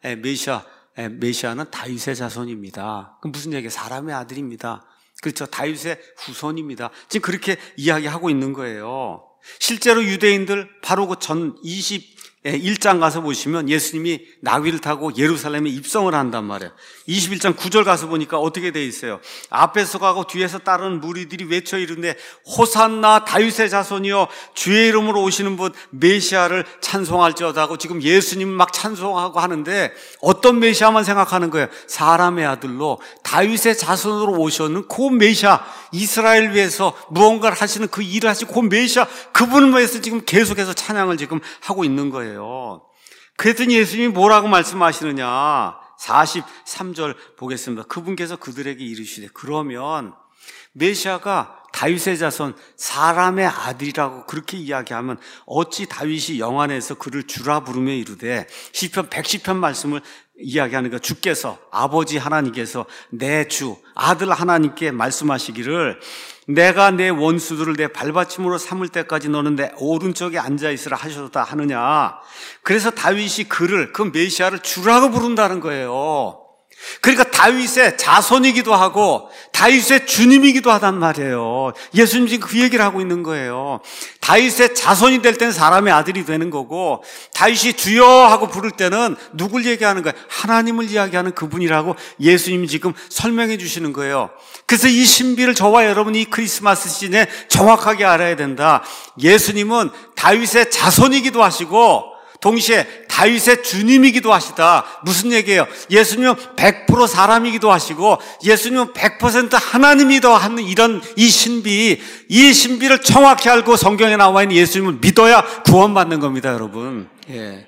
메시아는 다윗의 자손입니다. 그럼 무슨 얘기예요? 사람의 아들입니다. 그렇죠. 다윗의 후손입니다. 지금 그렇게 이야기하고 있는 거예요. 실제로 유대인들 바로 그 전 21장 가서 보시면 예수님이 나귀를 타고 예루살렘에 입성을 한단 말이에요. 21장 9절 가서 보니까 어떻게 돼 있어요? 앞에서 가고 뒤에서 따르는 무리들이 외쳐 이르는데 호산나 다윗의 자손이여 주의 이름으로 오시는 분 메시아를 찬송할지어다고 지금 예수님 막 찬송하고 하는데 어떤 메시아만 생각하는 거예요? 사람의 아들로 다윗의 자손으로 오셨는 그 메시아, 이스라엘 위해서 무언가를 하시는 그 일을 하시고 그 메시아, 그분을 위해서 지금 계속해서 찬양을 지금 하고 있는 거예요. 그랬더니 예수님이 뭐라고 말씀하시느냐? 43절 보겠습니다. 그분께서 그들에게 이르시되 그러면 메시아가 다윗의 자손 사람의 아들이라고 그렇게 이야기하면 어찌 다윗이 영안에서 그를 주라 부르며 이르되 시편 110편 말씀을 이야기하는 거 주께서 아버지 하나님께서 내 주 아들 하나님께 말씀하시기를 내가 내 원수들을 내 발받침으로 삼을 때까지 너는 내 오른쪽에 앉아있으라 하셨다 하느냐. 그래서 다윗이 그를 그 메시아를 주라고 부른다는 거예요. 그러니까 다윗의 자손이기도 하고 다윗의 주님이기도 하단 말이에요. 예수님 지금 그 얘기를 하고 있는 거예요. 다윗의 자손이 될 때는 사람의 아들이 되는 거고 다윗이 주여 하고 부를 때는 누굴 얘기하는 거예요? 하나님을 이야기하는 그분이라고 예수님이 지금 설명해 주시는 거예요. 그래서 이 신비를 저와 여러분이 이 크리스마스 시즌에 정확하게 알아야 된다. 예수님은 다윗의 자손이기도 하시고 동시에 다윗의 주님이기도 하시다. 무슨 얘기예요? 예수님은 100% 사람이기도 하시고 예수님은 100% 하나님이기도 하는 이 신비를 정확히 알고 성경에 나와 있는 예수님을 믿어야 구원받는 겁니다, 여러분. 예.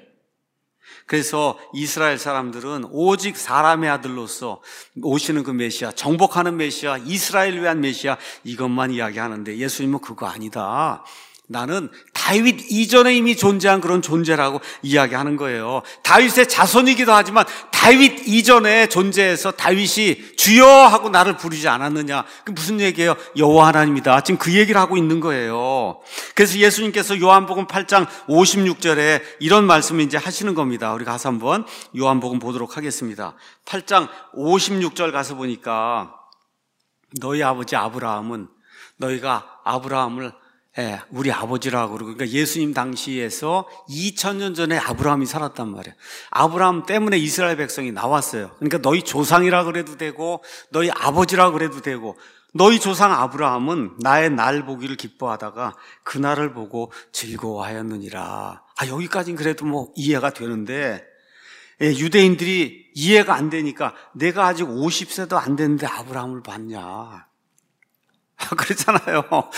그래서 이스라엘 사람들은 오직 사람의 아들로서 오시는 그 메시아, 정복하는 메시아, 이스라엘을 위한 메시아 이것만 이야기하는데 예수님은 그거 아니다. 나는 다윗 이전에 이미 존재한 그런 존재라고 이야기하는 거예요. 다윗의 자손이기도 하지만 다윗 이전에 존재해서 다윗이 주여 하고 나를 부르지 않았느냐. 그게 무슨 얘기예요? 여호와 하나님이다. 지금 그 얘기를 하고 있는 거예요. 그래서 예수님께서 요한복음 8장 56절에 이런 말씀을 이제 하시는 겁니다. 우리 가서 한번 요한복음 보도록 하겠습니다. 8장 56절 가서 보니까 너희 아버지 아브라함은 너희가 아브라함을 우리 아버지라고 그러고, 그러니까 예수님 당시에서 2000년 전에 아브라함이 살았단 말이에요. 아브라함 때문에 이스라엘 백성이 나왔어요. 그러니까 너희 조상이라 그래도 되고, 너희 아버지라 그래도 되고, 너희 조상 아브라함은 나의 날 보기를 기뻐하다가 그날을 보고 즐거워하였느니라. 여기까지는 그래도 뭐 이해가 되는데, 유대인들이 이해가 안 되니까 내가 아직 50세도 안 됐는데 아브라함을 봤냐. 그렇잖아요.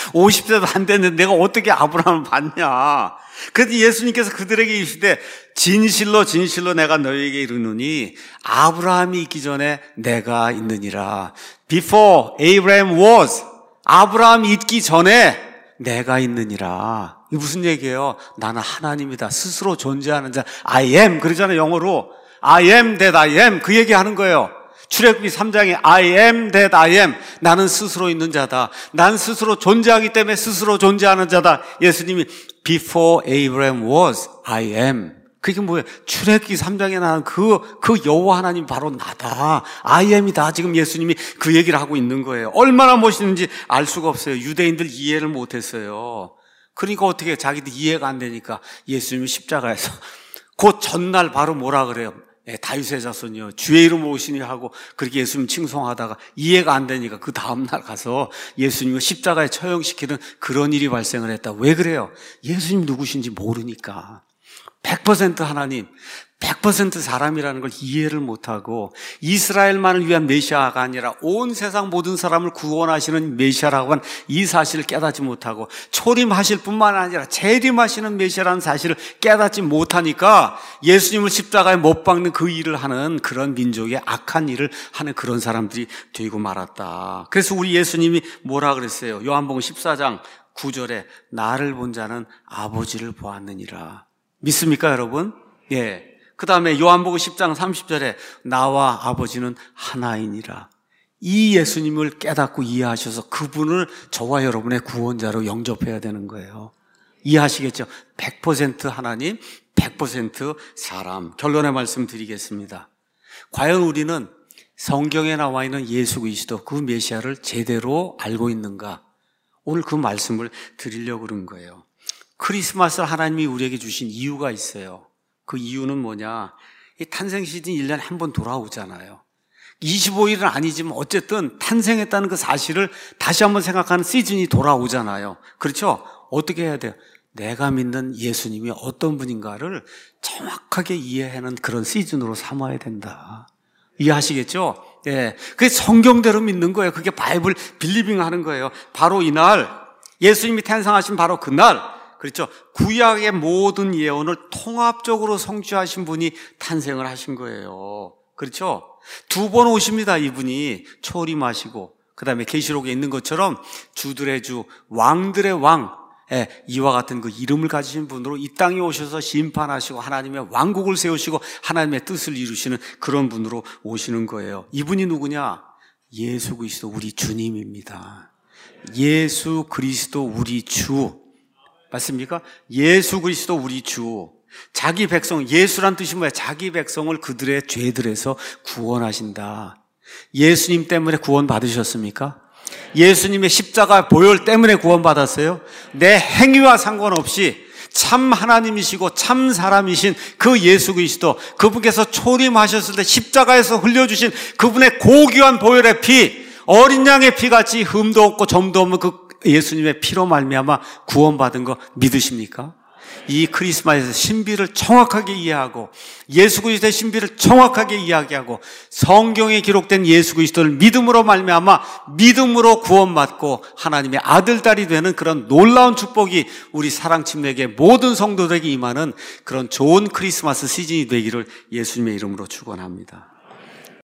50세도 안 됐는데 내가 어떻게 아브라함을 봤냐. 그래서 예수님께서 그들에게 이르시되 진실로 진실로 내가 너희에게 이르노니 아브라함이 있기 전에 내가 있느니라. Before Abraham was, 아브라함이 있기 전에 내가 있느니라. 이게 무슨 얘기예요? 나는 하나님이다. 스스로 존재하는 자. I am 그러잖아요. 영어로 I am that I am 그 얘기하는 거예요. 출애굽기 3장에 I am that I am. 나는 스스로 있는 자다. 난 스스로 존재하기 때문에 스스로 존재하는 자다. 예수님이 Before Abraham was, I am. 그게 뭐예요? 출애굽기 3장에 나는 그 여호와 하나님 바로 나다. I am이다. 지금 예수님이 그 얘기를 하고 있는 거예요. 얼마나 멋있는지 알 수가 없어요. 유대인들 이해를 못했어요. 그러니까 어떻게 자기들 이해가 안 되니까 예수님이 십자가에서 그 전날 바로 뭐라 그래요? 다윗의 자손이요 주의 이름으로 오시니 하고 그렇게 예수님 칭송하다가 이해가 안 되니까 그 다음날 가서 예수님을 십자가에 처형시키는 그런 일이 발생을 했다. 왜 그래요? 예수님 누구신지 모르니까. 100% 하나님, 100% 사람이라는 걸 이해를 못하고 이스라엘만을 위한 메시아가 아니라 온 세상 모든 사람을 구원하시는 메시아라고 하는 이 사실을 깨닫지 못하고 초림하실 뿐만 아니라 재림하시는 메시아라는 사실을 깨닫지 못하니까 예수님을 십자가에 못 박는 그 일을 하는 그런 민족의 악한 일을 하는 그런 사람들이 되고 말았다. 그래서 우리 예수님이 뭐라 그랬어요? 요한복음 14장 9절에 나를 본 자는 아버지를 보았느니라. 믿습니까 여러분? 예. 그 다음에 요한복음 10장 30절에 나와 아버지는 하나이니라. 이 예수님을 깨닫고 이해하셔서 그분을 저와 여러분의 구원자로 영접해야 되는 거예요. 이해하시겠죠? 100% 하나님, 100% 사람. 결론의 말씀 드리겠습니다. 과연 우리는 성경에 나와 있는 예수 그리스도 그 메시아를 제대로 알고 있는가? 오늘 그 말씀을 드리려고 그런 거예요. 크리스마스를 하나님이 우리에게 주신 이유가 있어요. 그 이유는 뭐냐? 이 탄생 시즌 1년에 한 번 돌아오잖아요. 25일은 아니지만 어쨌든 탄생했다는 그 사실을 다시 한번 생각하는 시즌이 돌아오잖아요. 그렇죠? 어떻게 해야 돼요? 내가 믿는 예수님이 어떤 분인가를 정확하게 이해하는 그런 시즌으로 삼아야 된다. 이해하시겠죠? 예. 그게 성경대로 믿는 거예요. 그게 바이블 빌리빙 하는 거예요. 바로 이날, 예수님이 탄생하신 바로 그날, 그렇죠. 구약의 모든 예언을 통합적으로 성취하신 분이 탄생을 하신 거예요. 그렇죠? 2번 오십니다. 이분이 초림하시고 그 다음에 계시록에 있는 것처럼 주들의 주, 왕들의 왕, 이와 같은 그 이름을 가지신 분으로 이 땅에 오셔서 심판하시고 하나님의 왕국을 세우시고 하나님의 뜻을 이루시는 그런 분으로 오시는 거예요. 이분이 누구냐? 예수 그리스도 우리 주님입니다. 예수 그리스도 우리 주. 맞습니까? 예수 그리스도 우리 주. 자기 백성, 예수란 뜻이 뭐야? 자기 백성을 그들의 죄들에서 구원하신다. 예수님 때문에 구원 받으셨습니까? 예수님의 십자가 보혈 때문에 구원받았어요? 내 행위와 상관없이 참 하나님이시고 참 사람이신 그 예수 그리스도, 그분께서 초림하셨을 때 십자가에서 흘려주신 그분의 고귀한 보혈의 피, 어린 양의 피같이 흠도 없고 점도 없는 그 예수님의 피로 말미암아 구원받은 거 믿으십니까? 이 크리스마스의 신비를 정확하게 이해하고 예수 그리스도의 신비를 정확하게 이야기하고 성경에 기록된 예수 그리스도를 믿음으로 말미암아 믿음으로 구원받고 하나님의 아들, 딸이 되는 그런 놀라운 축복이 우리 사랑침례교회 모든 성도들에게 임하는 그런 좋은 크리스마스 시즌이 되기를 예수님의 이름으로 축원합니다.